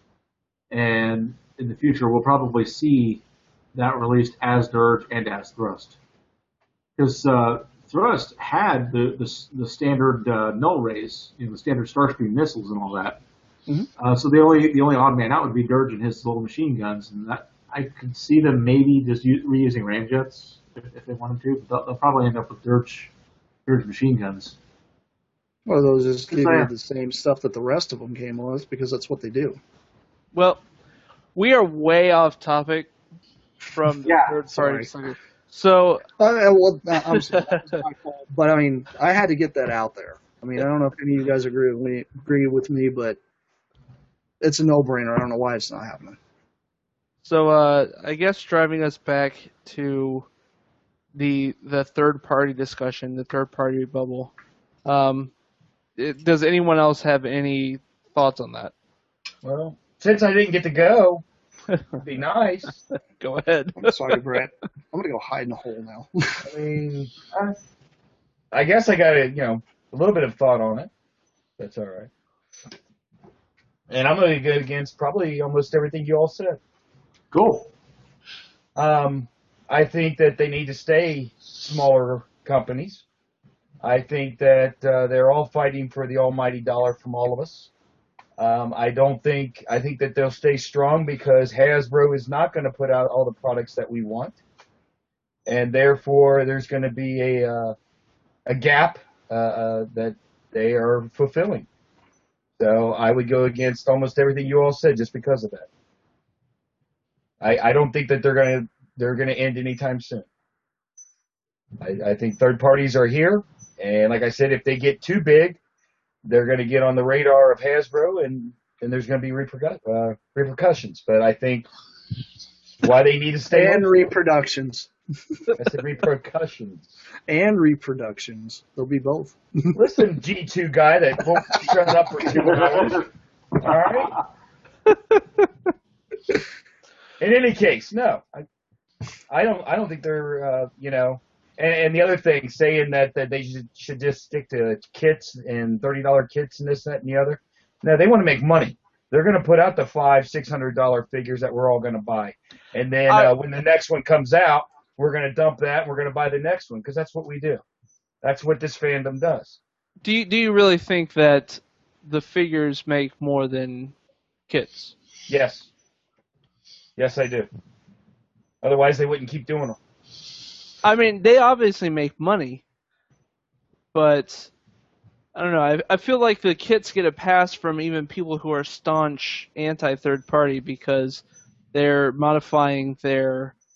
And in the future, we'll probably see that released as Dirge and as Thrust. Because Thrust had the standard null rays, the standard Starscream missiles and all that. Mm-hmm. So the only odd man out would be Dirge and his little machine guns, and that I could see them maybe just reusing Ramjets if they wanted to. But they'll probably end up with Dirge machine guns. Well, those just give you the same stuff that the rest of them came with because that's what they do. Well, we are way off topic from the third party. So, I'm sorry, that was my fault. But I mean, I had to get that out there. I mean, I don't know if any of you guys agree with me, but it's a no-brainer. I don't know why it's not happening. So, I guess driving us back to the third party discussion, the third party bubble. Does anyone else have any thoughts on that? Well, since I didn't get to go, it'd be nice. Go ahead. I'm sorry, Brett. I'm going to go hide in a hole now. I mean, I guess I got a little bit of thought on it. That's all right. And I'm going to go against probably almost everything you all said. Cool. I think that they need to stay smaller companies. I think that they're all fighting for the almighty dollar from all of us. I think that they'll stay strong because Hasbro is not going to put out all the products that we want. And therefore, there's going to be a gap that they are fulfilling. So I would go against almost everything you all said just because of that. I don't think that they're going to end anytime soon. I think third parties are here. And like I said, if they get too big, they're going to get on the radar of Hasbro, and there's going to be repercussions. But I think why they need to stay and reproductions. I said repercussions. And reproductions. They'll be both. Listen, G2 guy that won't shut up for 2 hours. All right. In any case, no, I don't think they're And the other thing, saying that they should just stick to kits and $30 kits and this, that, and the other. No, they want to make money. They're going to put out the $500-$600 figures that we're all going to buy, and then when the next one comes out, we're going to dump that and we're going to buy the next one because that's what we do. That's what this fandom does. Do you really think that the figures make more than kits? Yes. Yes, I do. Otherwise, they wouldn't keep doing them. I mean, they obviously make money, but I don't know. I feel like the kits get a pass from even people who are staunch anti-third party because they're modifying their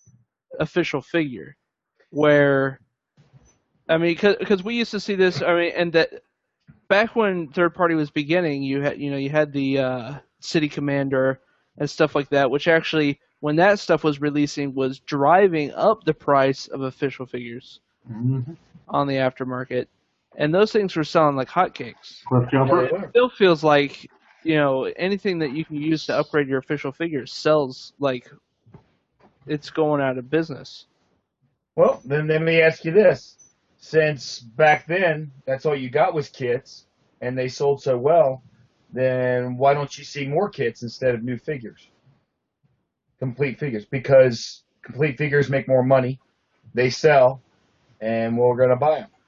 official figure, where I mean, because we used to see this. I mean, and that back when third party was beginning, you had the City Commander and stuff like that, which actually, when that stuff was releasing, was driving up the price of official figures on the aftermarket, and those things were selling like hotcakes. Cliff Jumper. It still feels like anything that you can use to upgrade your official figures sells like it's going out of business. Well, then let me ask you this. Since back then, that's all you got was kits, and they sold so well, then why don't you see more kits instead of new figures? Complete figures. Because complete figures make more money, they sell, and we're going to buy them.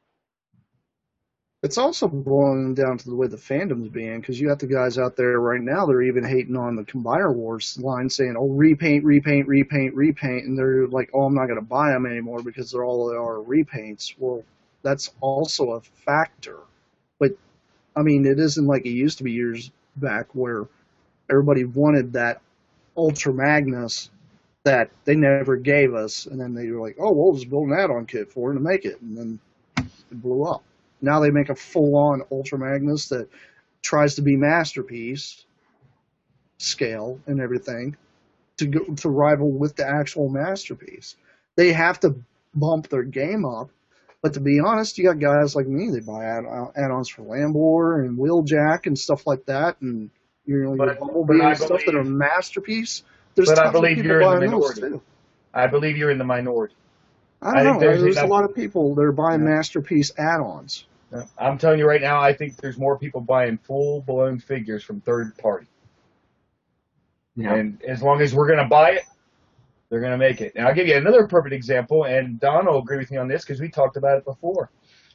It's also boiling down to the way the fandom's being, because you got the guys out there right now, they're even hating on the Combiner Wars line, saying, oh, repaint, and they're like, oh, I'm not going to buy them anymore because they're all they are repaints. Well, that's also a factor. But, I mean, it isn't like it used to be years back where everybody wanted that Ultra Magnus that they never gave us, and then they were like, oh, we'll just build an add-on kit for it to make it, and then it blew up. Now they make a full-on Ultra Magnus that tries to be Masterpiece scale and everything to rival with the actual Masterpiece. They have to bump their game up, but to be honest, you got guys like me that buy add-ons for Lambor and Wheeljack and stuff like that, and your Bumblebee and stuff that are Masterpiece. There's But I tons of believe people you're in the buying those minority. too. I believe you're in the minority. I don't know. think There's a enough- lot of people that are buying Masterpiece add-ons. I'm telling you right now, I think there's more people buying full-blown figures from third party. Yeah. And as long as we're going to buy it, they're going to make it. Now, I'll give you another perfect example, and Don will agree with me on this because we talked about it before.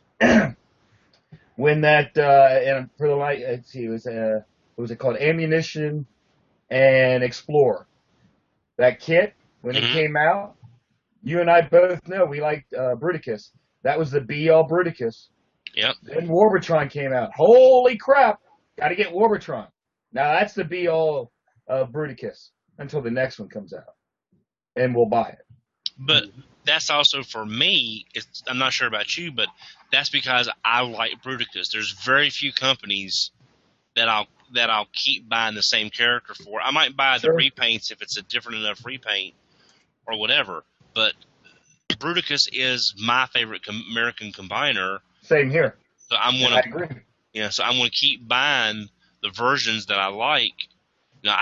When that, and for the light, let's see, it was, what was it called? Ammunition and Explorer. That kit, when it came out, you and I both know we liked Bruticus. That was the be-all Bruticus. Yep. Then Warbotron came out. Holy crap! Got to get Warbotron. Now that's the be-all of Bruticus until the next one comes out, and we'll buy it. But that's also for me. I'm not sure about you, but that's because I like Bruticus. There's very few companies that I'll keep buying the same character for. I might buy the repaints if it's a different enough repaint or whatever. But Bruticus is my favorite American combiner. Same here. So I'm I gonna, agree. so I'm gonna keep buying the versions that I like. Now,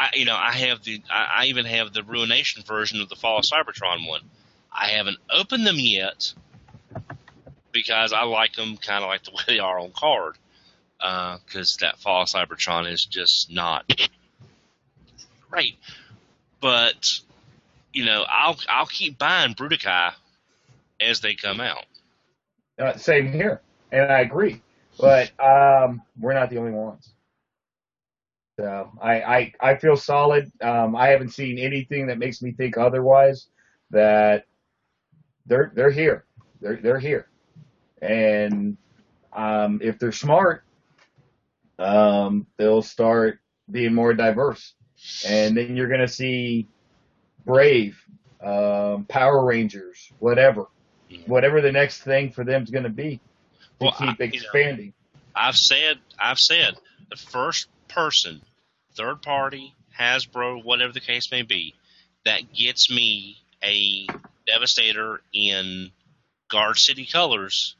I even have the Ruination version of the Fall of Cybertron one. I haven't opened them yet because I like them kind of like the way they are on card. Because that Fall of Cybertron is just not great. But I'll keep buying Bruticus as they come out. Same here, and I agree. But we're not the only ones. So I feel solid. I haven't seen anything that makes me think otherwise. That they're here. They're here, and if they're smart, they'll start being more diverse, and then you're gonna see Brave, Power Rangers, whatever the next thing for them is gonna be to keep expanding. I've said the first person, third party, Hasbro, whatever the case may be, that gets me a Devastator in Guard City colors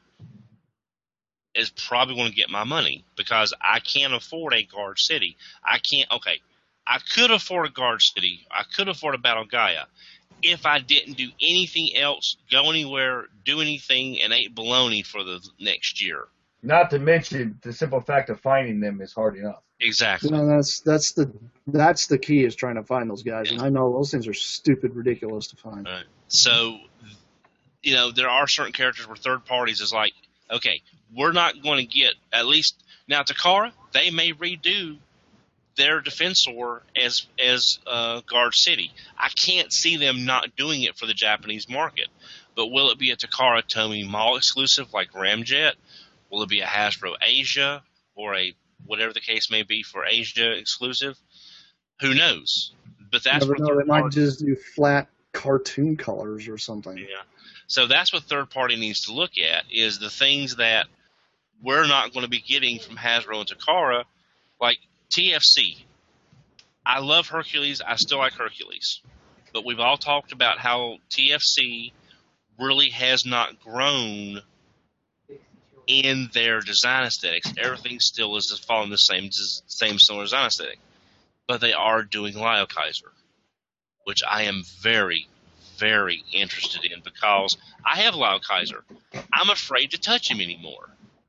is probably going to get my money because I can't afford a Guard City. I could afford a Guard City. I could afford a Battle Gaia if I didn't do anything else, go anywhere, do anything, and ate bologna for the next year. Not to mention the simple fact of finding them is hard enough. Exactly. That's the key is trying to find those guys, and I know those things are stupid, ridiculous to find. Right. So, there are certain characters where third parties is like, okay, we're not going to get at least now Takara. They may redo their Defensor as Guard City. I can't see them not doing it for the Japanese market. But will it be a Takara Tomy Mall exclusive like Ramjet? Will it be a Hasbro Asia or a whatever the case may be for Asia exclusive? Who knows? But that's Never know. They might just do flat cartoon colors or something. Yeah. So that's what third party needs to look at, is the things that we're not going to be getting from Hasbro and Takara, like TFC. I love Hercules. I still like Hercules. But we've all talked about how TFC really has not grown in their design aesthetics. Everything still is following the same similar design aesthetic. But they are doing Lyle Kaiser, which I am very, very interested in, because I have Lyle Kaiser. I'm afraid to touch him anymore.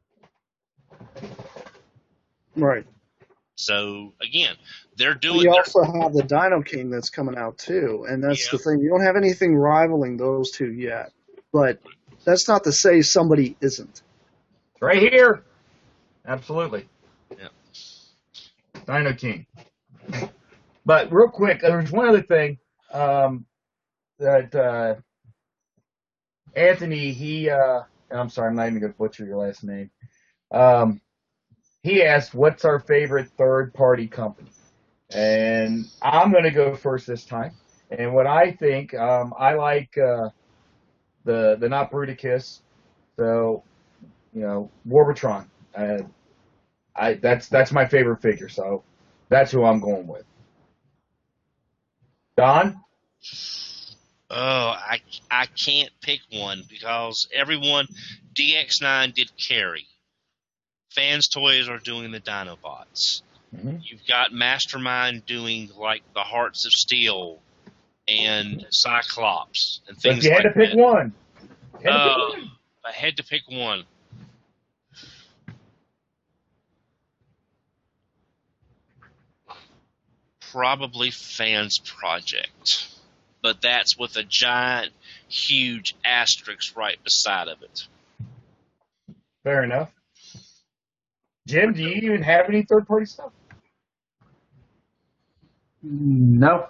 Right. So, again, they're But doing... you also have the Dino King that's coming out too, and that's the thing. You don't have anything rivaling those two yet, but that's not to say somebody isn't. Right here. Absolutely. Yeah. Dino King. But real quick, there's one other thing that Anthony, I'm sorry, I'm not even going to butcher your last name. He asked, what's our favorite third-party company? And I'm going to go first this time. And what I think, I like the Not Bruticus, so, Warbotron. That's my favorite figure, so that's who I'm going with. Don? Oh, I can't pick one, because everyone... DX9 did Carry. Fans Toys are doing the Dinobots. Mm-hmm. You've got Mastermind doing, like, the Hearts of Steel and Cyclops and But things if you like had to pick that. one. I had to pick one. Probably Fans Project. But that's with a giant, huge asterisk right beside of it. Fair enough. Jim, do you even have any third-party stuff? No.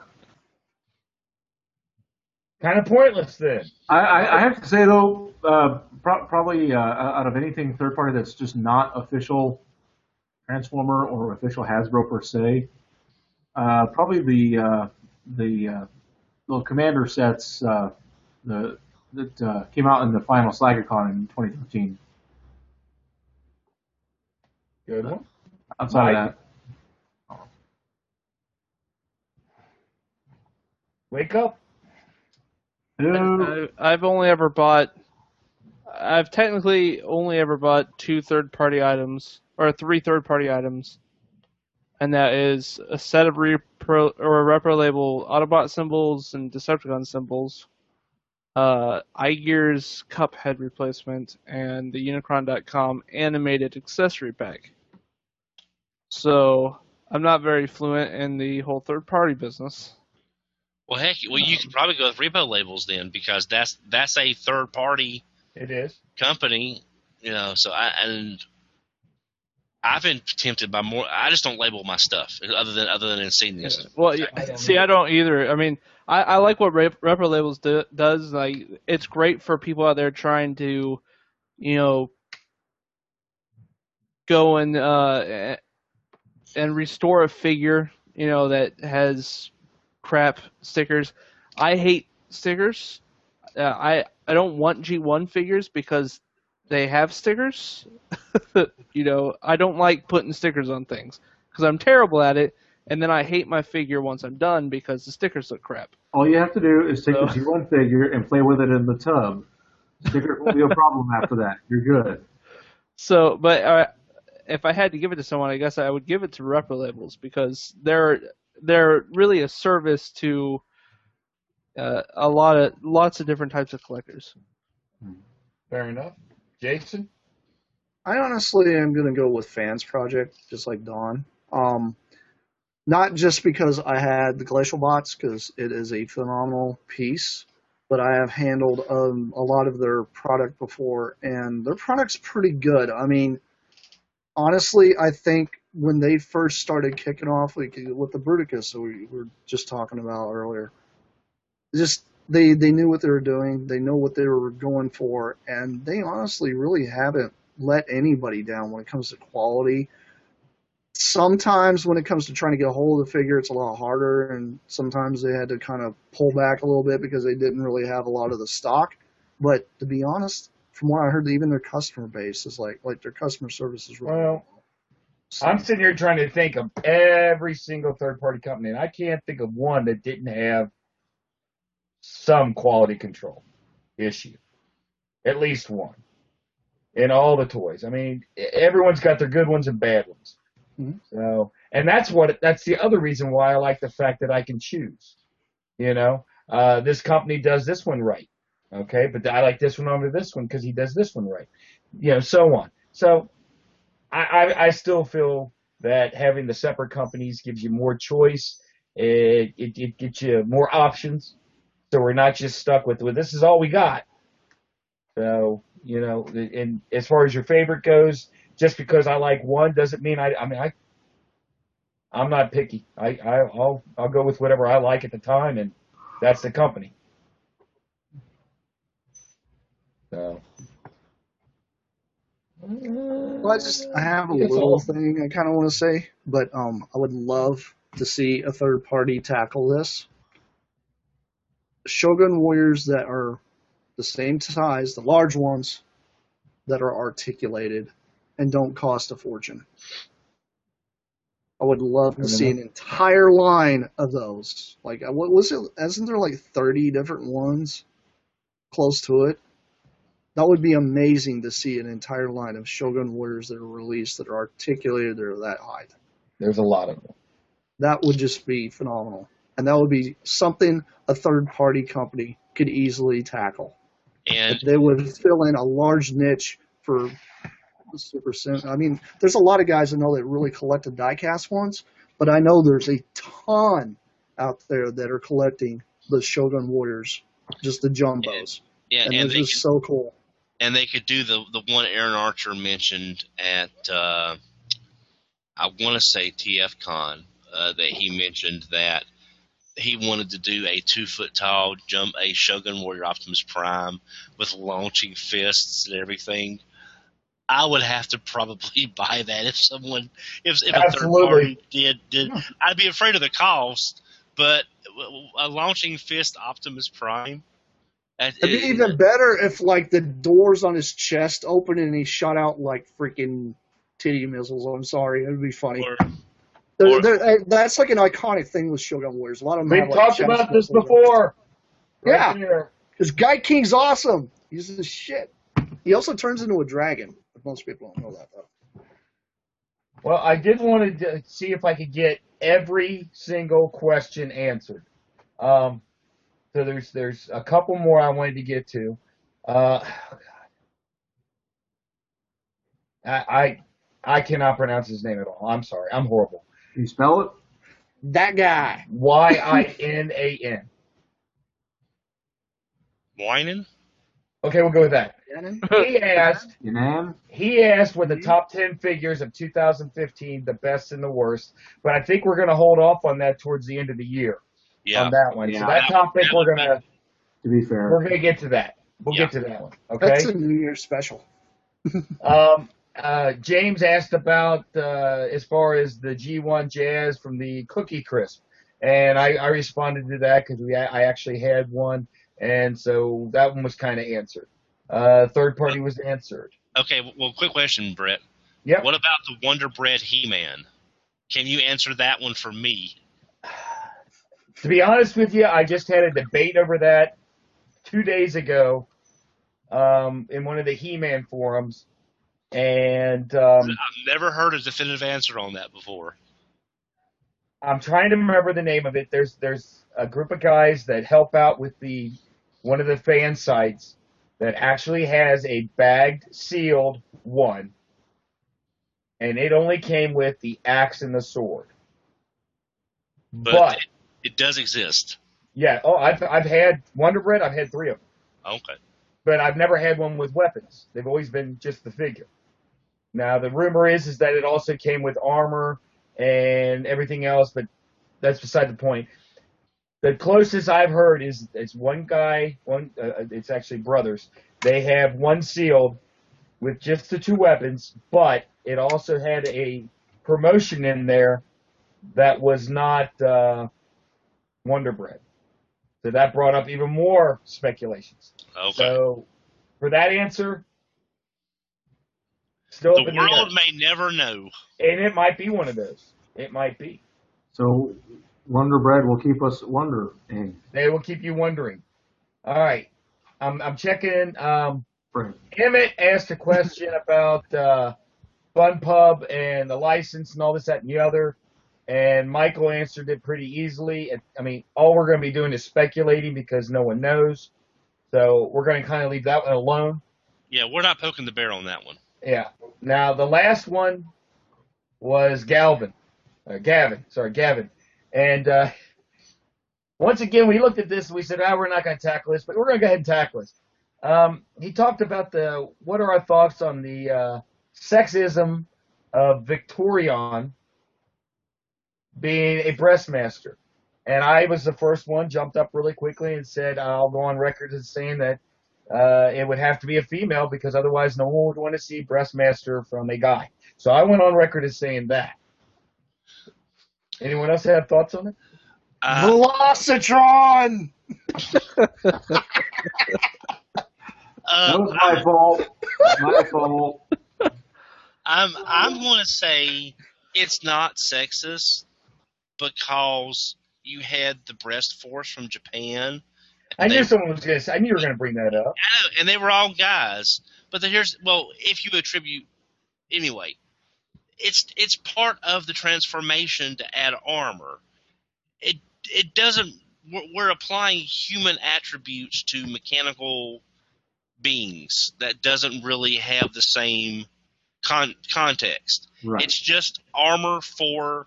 Kind of pointless then. I have to say, though, probably out of anything third-party that's just not official Transformer or official Hasbro per se, probably the little Commander sets that came out in the final SlaggerCon in 2013. Good one. Outside of that. Wake up. I've technically only ever bought 2 third-party items, or 3 third-party items, and that is a set of Repro label Autobot symbols and Decepticon symbols, iGear's Cuphead replacement, and the Unicron.com animated accessory pack. So I'm not very fluent in the whole third-party business. Well, heck, you could probably go with Repo Labels then, because that's a third party. It is. Company, So I've been tempted by more. I just don't label my stuff other than Insignias. Well, I don't either. I mean, I like what Repro Labels does. Like, it's great for people out there trying to, go and restore a figure, that has crap stickers. I hate stickers. I don't want G1 figures because they have stickers. I don't like putting stickers on things because I'm terrible at it, and then I hate my figure once I'm done because the stickers look crap. All you have to do is take the G1 figure and play with it in the tub. Stickers won't be a problem after that. You're good. So, but if I had to give it to someone, I guess I would give it to Repro Labels because they're really a service to lots of different types of collectors. Fair enough. Jason? I honestly am going to go with Fans Project, just like Dawn. Not just because I had the Glacial Bots, because it is a phenomenal piece, but I have handled a lot of their product before, and their product's pretty good. I mean, honestly, I think when they first started kicking off with the Bruticus that we were just talking about earlier, just they knew what they were doing, they know what they were going for, and they honestly really haven't let anybody down when it comes to quality. sometimes when it comes to trying to get a hold of the figure, it's a lot harder, and sometimes they had to kind of pull back a little bit because they didn't really have a lot of the stock. But to be honest, from what I heard, even their customer base is like their customer service is really Well, I'm sitting here trying to think of every single third-party company, and I can't think of one that didn't have some quality control issue. At least one. In all the toys. I mean, everyone's got their good ones and bad ones. Mhm. So, and that's the other reason why I like the fact that I can choose. You know, this company does this one right. Okay, but I like this one over this one because he does this one right. You know, so on. So, I still feel that having the separate companies gives you more choice. It gets you more options. So we're not just stuck with this is all we got. So, you know, and as far as your favorite goes, just because I like one doesn't mean I'm not picky. I'll go with whatever I like at the time, and that's the company. So. Well, I have a That's little all. thing I kind of want to say, but I would love to see a third party tackle this. Shogun Warriors that are the same size, the large ones that are articulated and don't cost a fortune. I would love to see an entire line of those. Like, what was it? Isn't there like 30 different ones close to it? That would be amazing to see an entire line of Shogun Warriors that are released that are articulated, that are that height. There's a lot of them. That would just be phenomenal. And that would be something a third-party company could easily tackle. And They would fill in a large niche for the Super Sim. I mean, there's a lot of guys I know that really collect the die-cast ones, but I know there's a ton out there that are collecting the Shogun Warriors, just the jumbos. yeah, And and they're they just so cool. and they could do the one Aaron Archer mentioned at I want to say TFCon that he mentioned that he wanted to do a 2-foot tall a Shogun Warrior Optimus Prime with launching fists and everything. I would have to probably buy that if a third Absolutely. party did. I'd be afraid of the cost, but a launching fist Optimus Prime. It'd be even better if, like, the doors on his chest opened and he shot out, like, freaking titty missiles. I'm sorry. It would be funny. That's like an iconic thing with Shogun Warriors. A lot of them We've have, like, talked chest about this missiles. before. Yeah. Right there. Because Guy King's awesome. He's the shit. He also turns into a dragon. But most people don't know that, though. Well, I did want to see if I could get every single question answered. So there's a couple more I wanted to get to. I cannot pronounce his name at all. I'm sorry. I'm horrible. Can you spell it? That guy. Yinan. Whining? Okay, we'll go with that. Yanan? He asked what the top 10 figures of 2015, the best and the worst, but I think we're going to hold off on that towards the end of the year. Yeah. On that one. Yeah. So that topic we're going To be fair. to get to that. We'll Yeah. get to that one. Okay. That's a New Year's special. James asked about as far as the G1 Jazz from the Cookie Crisp, and I responded to that because I actually had one, and so that one was kind of answered. Third party was answered. Okay, well, quick question, Brett. Yep. What about the Wonder Bread He-Man? Can you answer that one for me? To be honest with you, I just had a debate over that 2 days ago in one of the He-Man forums, and I've never heard a definitive answer on that before. I'm trying to remember the name of it. There's a group of guys that help out with one of the fan sites that actually has a bagged, sealed one, and it only came with the axe and the sword. But it does exist. Yeah, I've had Wonder Bread. I've had 3 of them. Okay. But I've never had one with weapons. They've always been just the figure. Now, the rumor is that it also came with armor and everything else, but that's beside the point. The closest I've heard is it's one guy, it's actually brothers. They have one sealed with just the 2 weapons, but it also had a promotion in there that was not Wonder Bread. So that brought up even more speculations. Okay. So for that answer, still The up in the air. world may never know. And it might be one of those. It might be. So Wonder Bread will keep us wondering. They will keep you wondering. All right. I'm checking. Frank. Emmett asked a question about Fun Pub and the license and all this, that, and the other. And Michael answered it pretty easily. I mean, all we're going to be doing is speculating because no one knows. So we're going to kind of leave that one alone. Yeah, we're not poking the bear on that one. Yeah. Now, the last one was Gavin. And once again, we looked at this and we said, we're not going to tackle this, but we're going to go ahead and tackle this. He talked about what are our thoughts on the sexism of Victorion being a breastmaster. And I was the first one, jumped up really quickly and said, I'll go on record as saying that it would have to be a female because otherwise no one would want to see breastmaster from a guy. So I went on record as saying that. Anyone else have thoughts on it? Velocitron! That was my fault. My fault. I'm going to say it's not sexist because you had the breast force from Japan. I knew someone was going to say. I knew you were going to bring that up. I know, and they were all guys. But if you attribute anyway, it's part of the transformation to add armor. It doesn't. We're applying human attributes to mechanical beings that doesn't really have the same context. Right. It's just armor for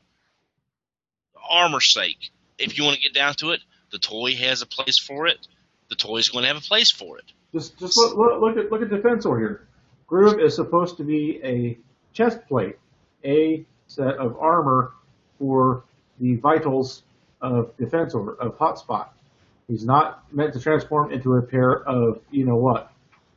armor's sake. If you want to get down to it, the toy has a place for it. The toy's going to have a place for it. Just look at Defensor here. Groove is supposed to be a chest plate, a set of armor for the vitals of Defensor, of Hotspot. He's not meant to transform into a pair of you-know-what.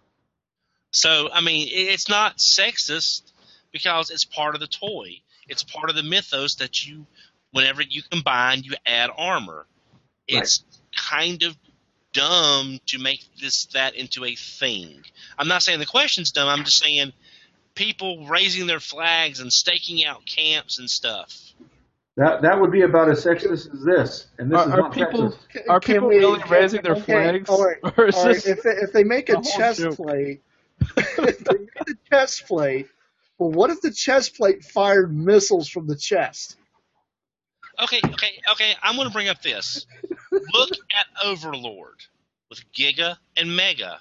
So, I mean, it's not sexist because it's part of the toy. It's part of the mythos that whenever you combine, you add armor. It's kind of dumb to make that into a thing. I'm not saying the question's dumb. I'm just saying people raising their flags and staking out camps and stuff. That would be about as sexist as this, and this is not sexist. Are people really raising their flags? All right. Or is All right. this If they make a a whole chest joke? plate, if they make a chest plate, well, what if the chest plate fired missiles from the chest? Okay. I'm going to bring up this. Look at Overlord with Giga and Mega.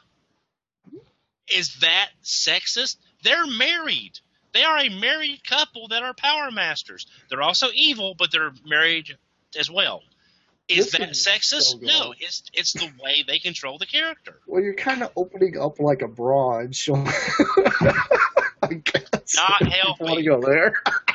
Is that sexist? They're married. They are a married couple that are Power Masters. They're also evil, but they're married as well. Is that sexist? so good. No, it's the way they control the character. Well, you're kind of opening up like a bra and showing. I guess. Not Want healthy. to go there?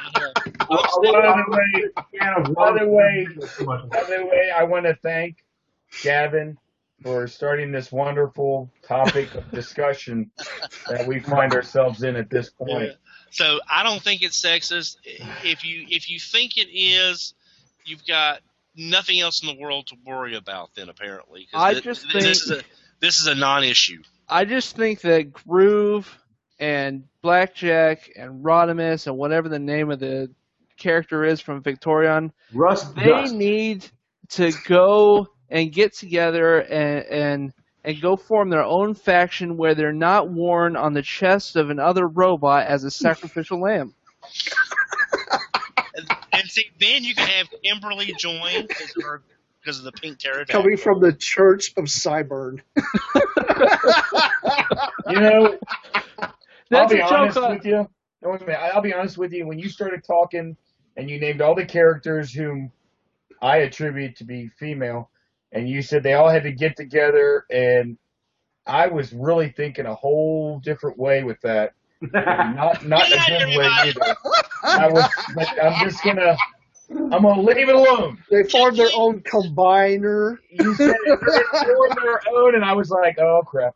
By the way, I want to thank Gavin for starting this wonderful topic of discussion that we find ourselves in at this point. So I don't think it's sexist. If you think it is, you've got nothing else in the world to worry about. Then apparently, 'cause this is a non-issue. I just think that Groove and Blackjack and Rodimus and whatever the name of the character is from Victorion, they need to go and get together and go form their own faction where they're not worn on the chest of another robot as a sacrificial lamb. And see, then you can have Kimberly join because of the pink pterodactyl. Coming from the Church of Cyburn. You know, I'll That's be a joke honest on- with you. No, wait a minute. I'll be honest with you. When you started talking and you named all the characters whom I attribute to be female, and you said they all had to get together, and I was really thinking a whole different way with that. Not in a good way either. But I'm gonna leave it alone. They formed their own combiner. You said they formed their own, and I was like, oh crap.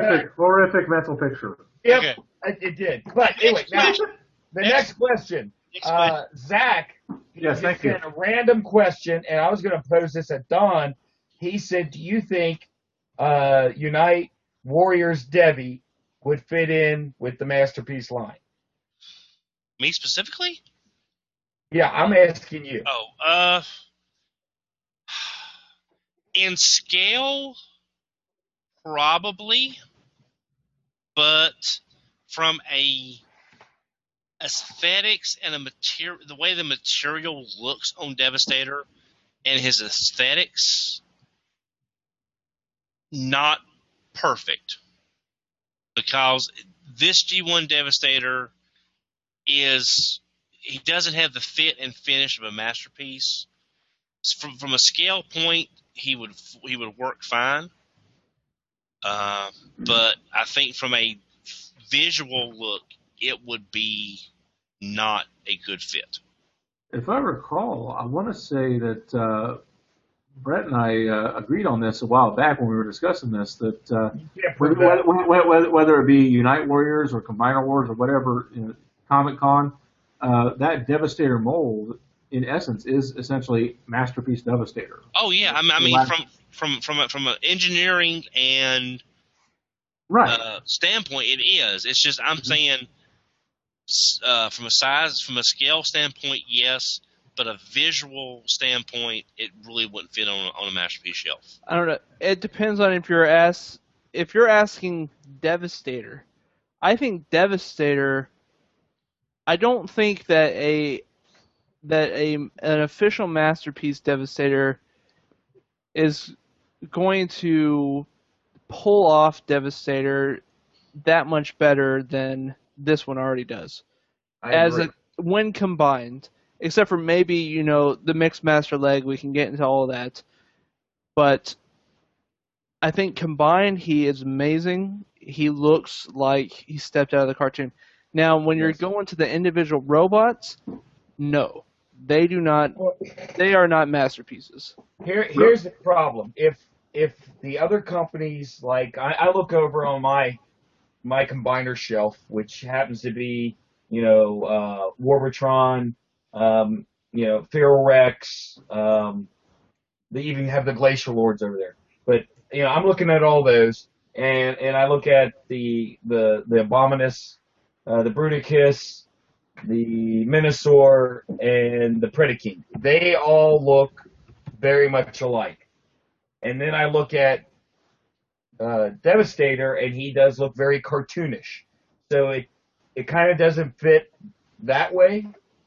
Horrific mental picture. Yep, Okay. it did. But anyway, now the next question. Next question. Zach, Yes, just thank you. sent a random question, and I was going to pose this at Don. He said, "Do you think Unite Warriors Debbie would fit in with the Masterpiece line?" Me specifically? Yeah, I'm asking you. Oh, in scale, probably, but from a aesthetics and a material, the way the material looks on Devastator and his aesthetics, not perfect, because this G1 Devastator he doesn't have the fit and finish of a Masterpiece. From a scale point, he would work fine, but I think from a visual look, it would be not a good fit. If I recall, I want to say that Brett and I agreed on this a while back when we were discussing this, that can't prove that. whether it be Unite Warriors or Combiner Wars or whatever, Comic Con, that Devastator mold, in essence, is essentially Masterpiece Devastator. Oh yeah, I mean from an engineering and Right. standpoint, it is. It's just I'm saying from a scale standpoint, yes, but a visual standpoint, it really wouldn't fit on a Masterpiece shelf. I don't know. It depends on if you're asking Devastator. I think Devastator. I don't think that an official Masterpiece Devastator is going to pull off Devastator that much better than this one already does. I agree. When combined, except for maybe, the Mixed Master leg, we can get into all of that. But I think combined, he is amazing. He looks like he stepped out of the cartoon. Now, when you're going to the individual robots, no. They do not. They are not masterpieces. Here's the problem. If the other companies, like I look over on my combiner shelf, which happens to be, Warbotron, Feral Rex, they even have the Glacial Lords over there. But I'm looking at all those, and I look at the Abominus, the Bruticus, the Minosaur, and the Predaking. They all look very much alike. And then I look at Devastator, and he does look very cartoonish. So it kind of doesn't fit that way,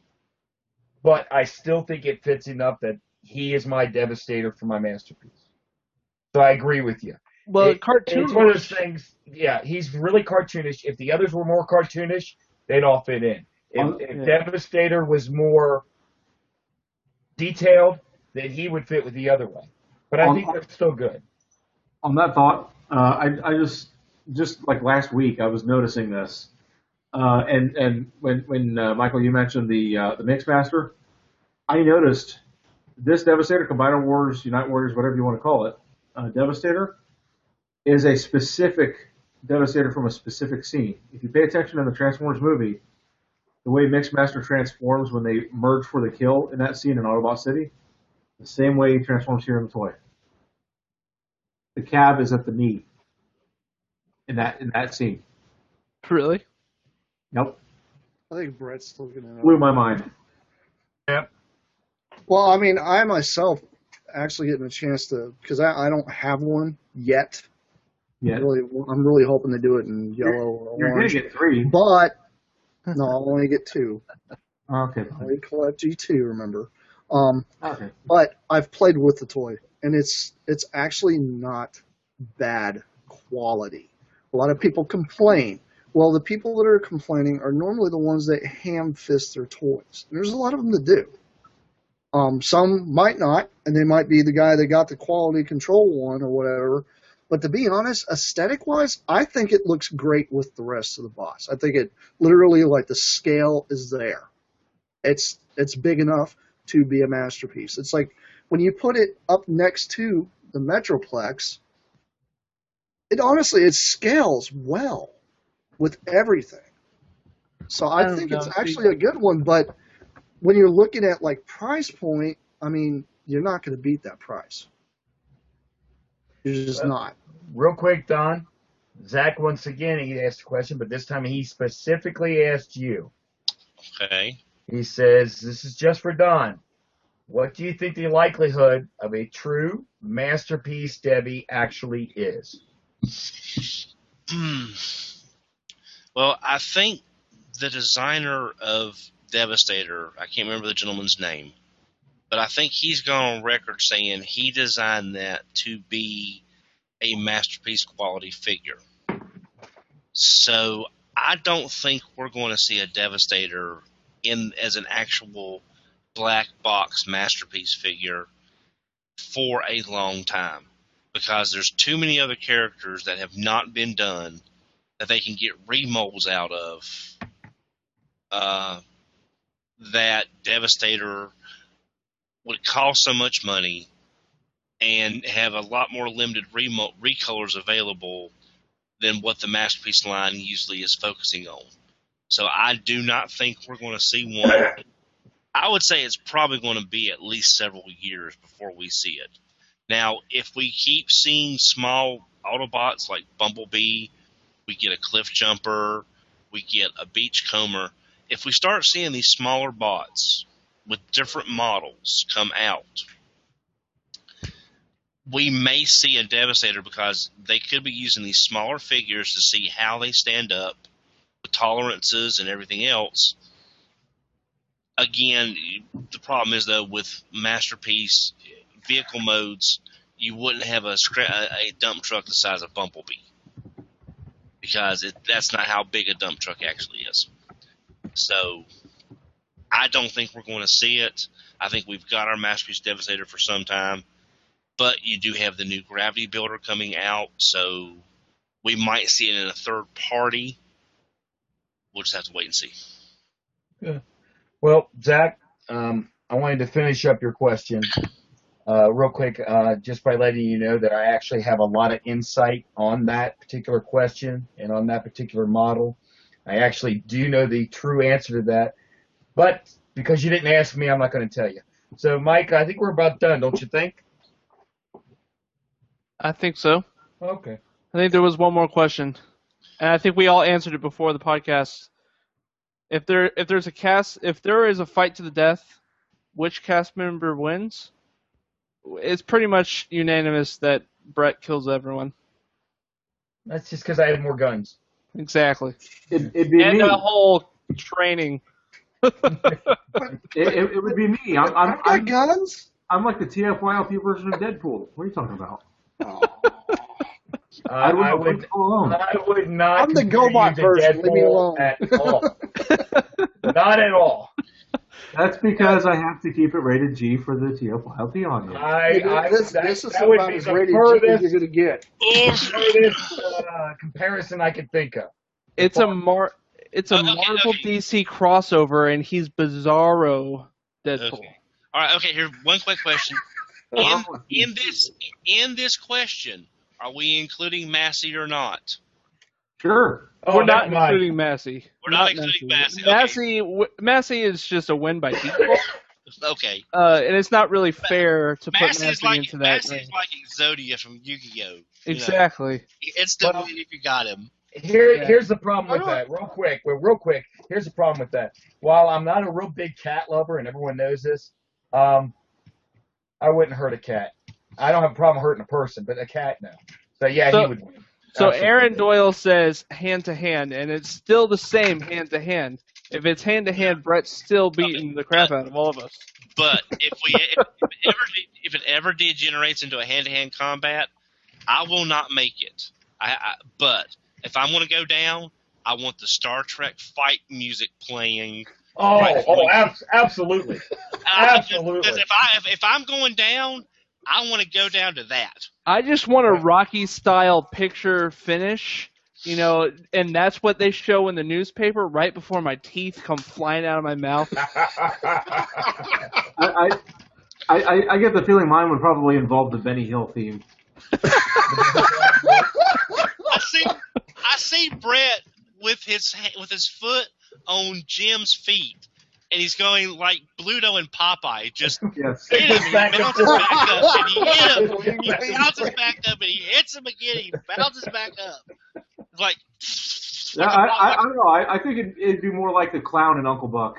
but I still think it fits enough that he is my Devastator for my Masterpiece. So I agree with you. Well, It's one of those things, yeah, he's really cartoonish. If the others were more cartoonish, they'd all fit in. If Devastator was more detailed, then he would fit with the other way. But I think they're still good. On that thought, I just like last week, I was noticing this. And when Michael, you mentioned the Mixmaster, I noticed this Devastator, Combiner Wars, Unite Warriors, whatever you want to call it, Devastator, is a specific Devastator from a specific scene. If you pay attention in the Transformers movie, the way Mixmaster transforms when they merge for the kill in that scene in Autobot City, the same way he transforms here in the toy. The cab is at the knee in that scene. Really? Nope. I think Brett's looking it up. Blew my mind. Yep. Well, I mean, I myself actually getting a chance to, because I don't have one yet. Yeah. I'm really hoping to do it in yellow or You're orange. going to get 3. But, no, I'll only get 2. Okay. I only collect G2, remember. Okay. But I've played with the toy, and it's actually not bad quality. A lot of people complain. Well, the people that are complaining are normally the ones that ham-fist their toys. There's a lot of them that do. Some might not, and they might be the guy that got the quality control one or whatever. But to be honest, aesthetic-wise, I think it looks great with the rest of the boss. I think it literally, like, the scale is there. It's big enough to be a masterpiece. It's like when you put it up next to the Metroplex, it scales well with everything. So I think it's actually a good one, but when you're looking at like price point, I mean, you're not going to beat that price. You're just not. Real quick, Don. Zach, once again, he asked a question, but this time he specifically asked you. Okay. He says, this is just for Don. What do you think the likelihood of a true masterpiece Debbie actually is? Well, I think the designer of Devastator, I can't remember the gentleman's name, but I think he's gone on record saying he designed that to be a masterpiece quality figure. So I don't think we're going to see a Devastator as an actual black box masterpiece figure for a long time, because there's too many other characters that have not been done that they can get remolds out of, that Devastator would cost so much money and have a lot more limited recolors available than what the masterpiece line usually is focusing on. So I do not think we're going to see one. I would say it's probably going to be at least several years before we see it. Now, if we keep seeing small Autobots like Bumblebee, we get a Cliff Jumper, we get a Beachcomber. If we start seeing these smaller bots with different models come out, we may see a Devastator, because they could be using these smaller figures to see how they stand up with tolerances and everything else. Again, the problem is, though, with masterpiece vehicle modes, you wouldn't have a dump truck the size of Bumblebee, because that's not how big a dump truck actually is. So I don't think we're going to see it. I think we've got our masterpiece Devastator for some time, but you do have the new Gravity Builder coming out, so we might see it in a third party. We'll just have to wait and see. Yeah. Well, Zach, I wanted to finish up your question real quick, just by letting you know that I actually have a lot of insight on that particular question and on that particular model. I actually do know the true answer to that, but because you didn't ask me, I'm not going to tell you. So, Mike, I think we're about done, don't you think? I think so. Okay. I think there was one more question, and I think we all answered it before the podcast. If there is a fight to the death, which cast member wins? It's pretty much unanimous that Brett kills everyone. That's just because I have more guns. Exactly. It'd be and me. the whole training. It would be me. I've got guns. I'm like the TFYLP version of Deadpool. What are you talking about? I would not. I'm the GoBot version. Leave me alone. At all. Not at all. That's because I have to keep it rated G for the TFYLP audience. This is about as rated G as you're going to get. Furthest comparison I could think of. It's a Marvel DC crossover, and he's Bizarro Deadpool. Okay. All right. Okay. Here, one quick question. In this question, are we including Massey or not? Sure. We're not including Massey. We're not including Massey. Okay. Massey is just a win by default. Okay. And it's not really fair to put Massey into that. Massey's like Exodia from Yu-Gi-Oh! Exactly. It's the win if you got him. Here's the problem with that. Real quick. Here's the problem with that. While I'm not a real big cat lover, and everyone knows this, I wouldn't hurt a cat. I don't have a problem hurting a person, but a cat, no. So yeah, he would win. So Aaron Doyle says hand to hand, and it's still the same hand to hand. If it's hand to hand, Brett's still beating the crap out of all of us. But if it ever degenerates into a hand to hand combat, I will not make it. But if I'm going to go down, I want the Star Trek fight music playing. Absolutely. Absolutely. Because if I'm going down, I want to go down to that. I just want a Rocky style picture finish, and that's what they show in the newspaper right before my teeth come flying out of my mouth. I get the feeling mine would probably involve the Benny Hill theme. I see Brett with his foot on Jim's feet, and he's going like Bluto and Popeye, just Yes. hit him, Back he and bounces forth. back up, and he hit him, he Back and bounces forth. back up, and he hits him again, he bounces back up. Like, Yeah, I don't know. I think it'd be more like the clown in Uncle Buck.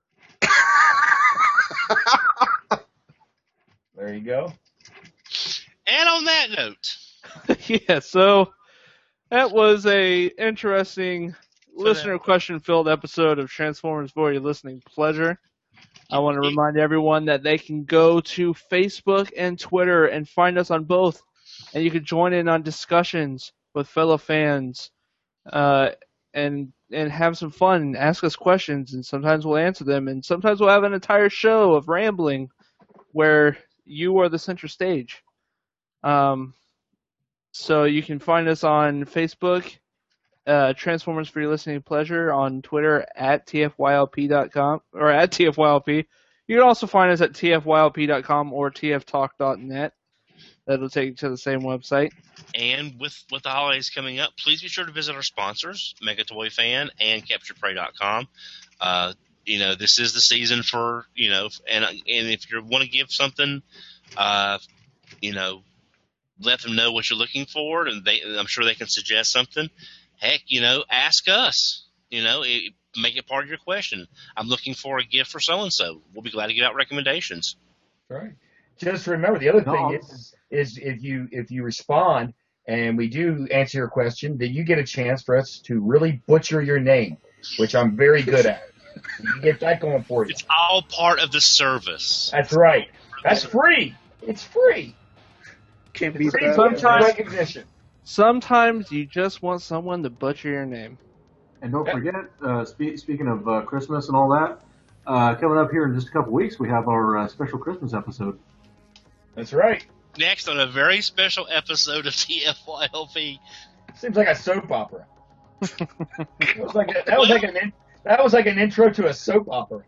There you go. and on that note, Yeah, so that was a interesting listener question filled episode of Transformers for your listening pleasure. I want to remind everyone that they can go to Facebook and Twitter and find us on both, and you can join in on discussions with fellow fans, and have some fun and ask us questions, and sometimes we'll answer them, and sometimes we'll have an entire show of rambling where you are the center stage. So you can find us on Facebook, Transformers for your listening pleasure, on Twitter at tfylp.com or at tfylp. You can also find us at tfylp.com or tftalk.net. That'll take you to the same website. and with the holidays coming up, please be sure to visit our sponsors, Mega Toy Fan and CapturedPrey.com. This is the season for, and if you want to give something, let them know what you're looking for, and I'm sure they can suggest something. Heck, ask us. Make it part of your question. I'm looking for a gift for so-and-so. We'll be glad to give out recommendations. Right. Just remember, the other No. thing is if you respond and we do answer your question, then you get a chance for us to really butcher your name, which I'm very good at. You get that going for you. It's all part of the service. That's right. That's free. It's free. Can't beat Free that. Sometimes- recognition. Sometimes you just want someone to butcher your name. And don't forget, speaking of Christmas and all that, coming up here in just a couple weeks, we have our special Christmas episode. That's right. Next on a very special episode of TFYLP. Seems like a soap opera. That was like an intro to a soap opera.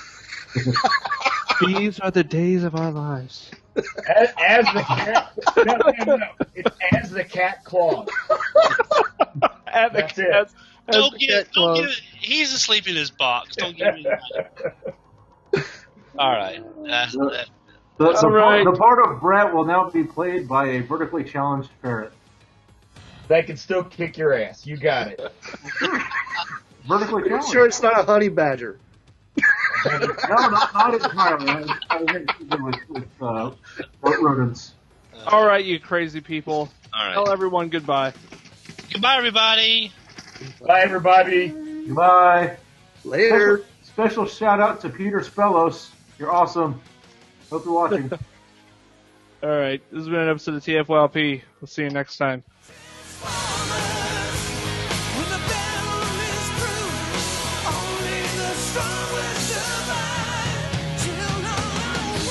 These are the days of our lives. As the cat. No. It's as the cat claws. That's it. Don't get it. He's asleep in his box. Don't give me that. All right. The part of Brett will now be played by a vertically challenged ferret. They can still kick your ass. You got it. Vertically I'm challenged. sure it's not a honey badger. No, not entirely. I was with rodents. All right, you crazy people. All right. Tell everyone goodbye. Goodbye, everybody. Bye, everybody. Goodbye. Later. Special shout out to Peter Spellos. You're awesome. Hope you're watching. All right, this has been an episode of TFYLP. We'll see you next time. When the battle is through, only the strong will survive. Till no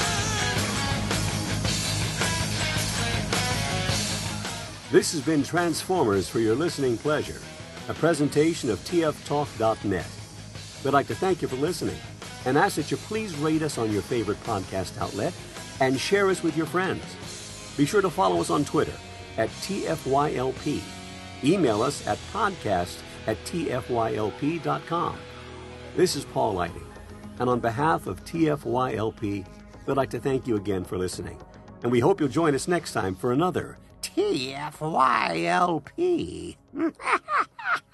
one. This has been Transformers for your listening pleasure, a presentation of tftalk.net. We'd like to thank you for listening and ask that you please rate us on your favorite podcast outlet and share us with your friends. Be sure to follow us on Twitter at TFYLP. Email us at podcast@tfylp.com. This is Paul Lighting, and on behalf of TFYLP, we'd like to thank you again for listening, and we hope you'll join us next time for another TFYLP.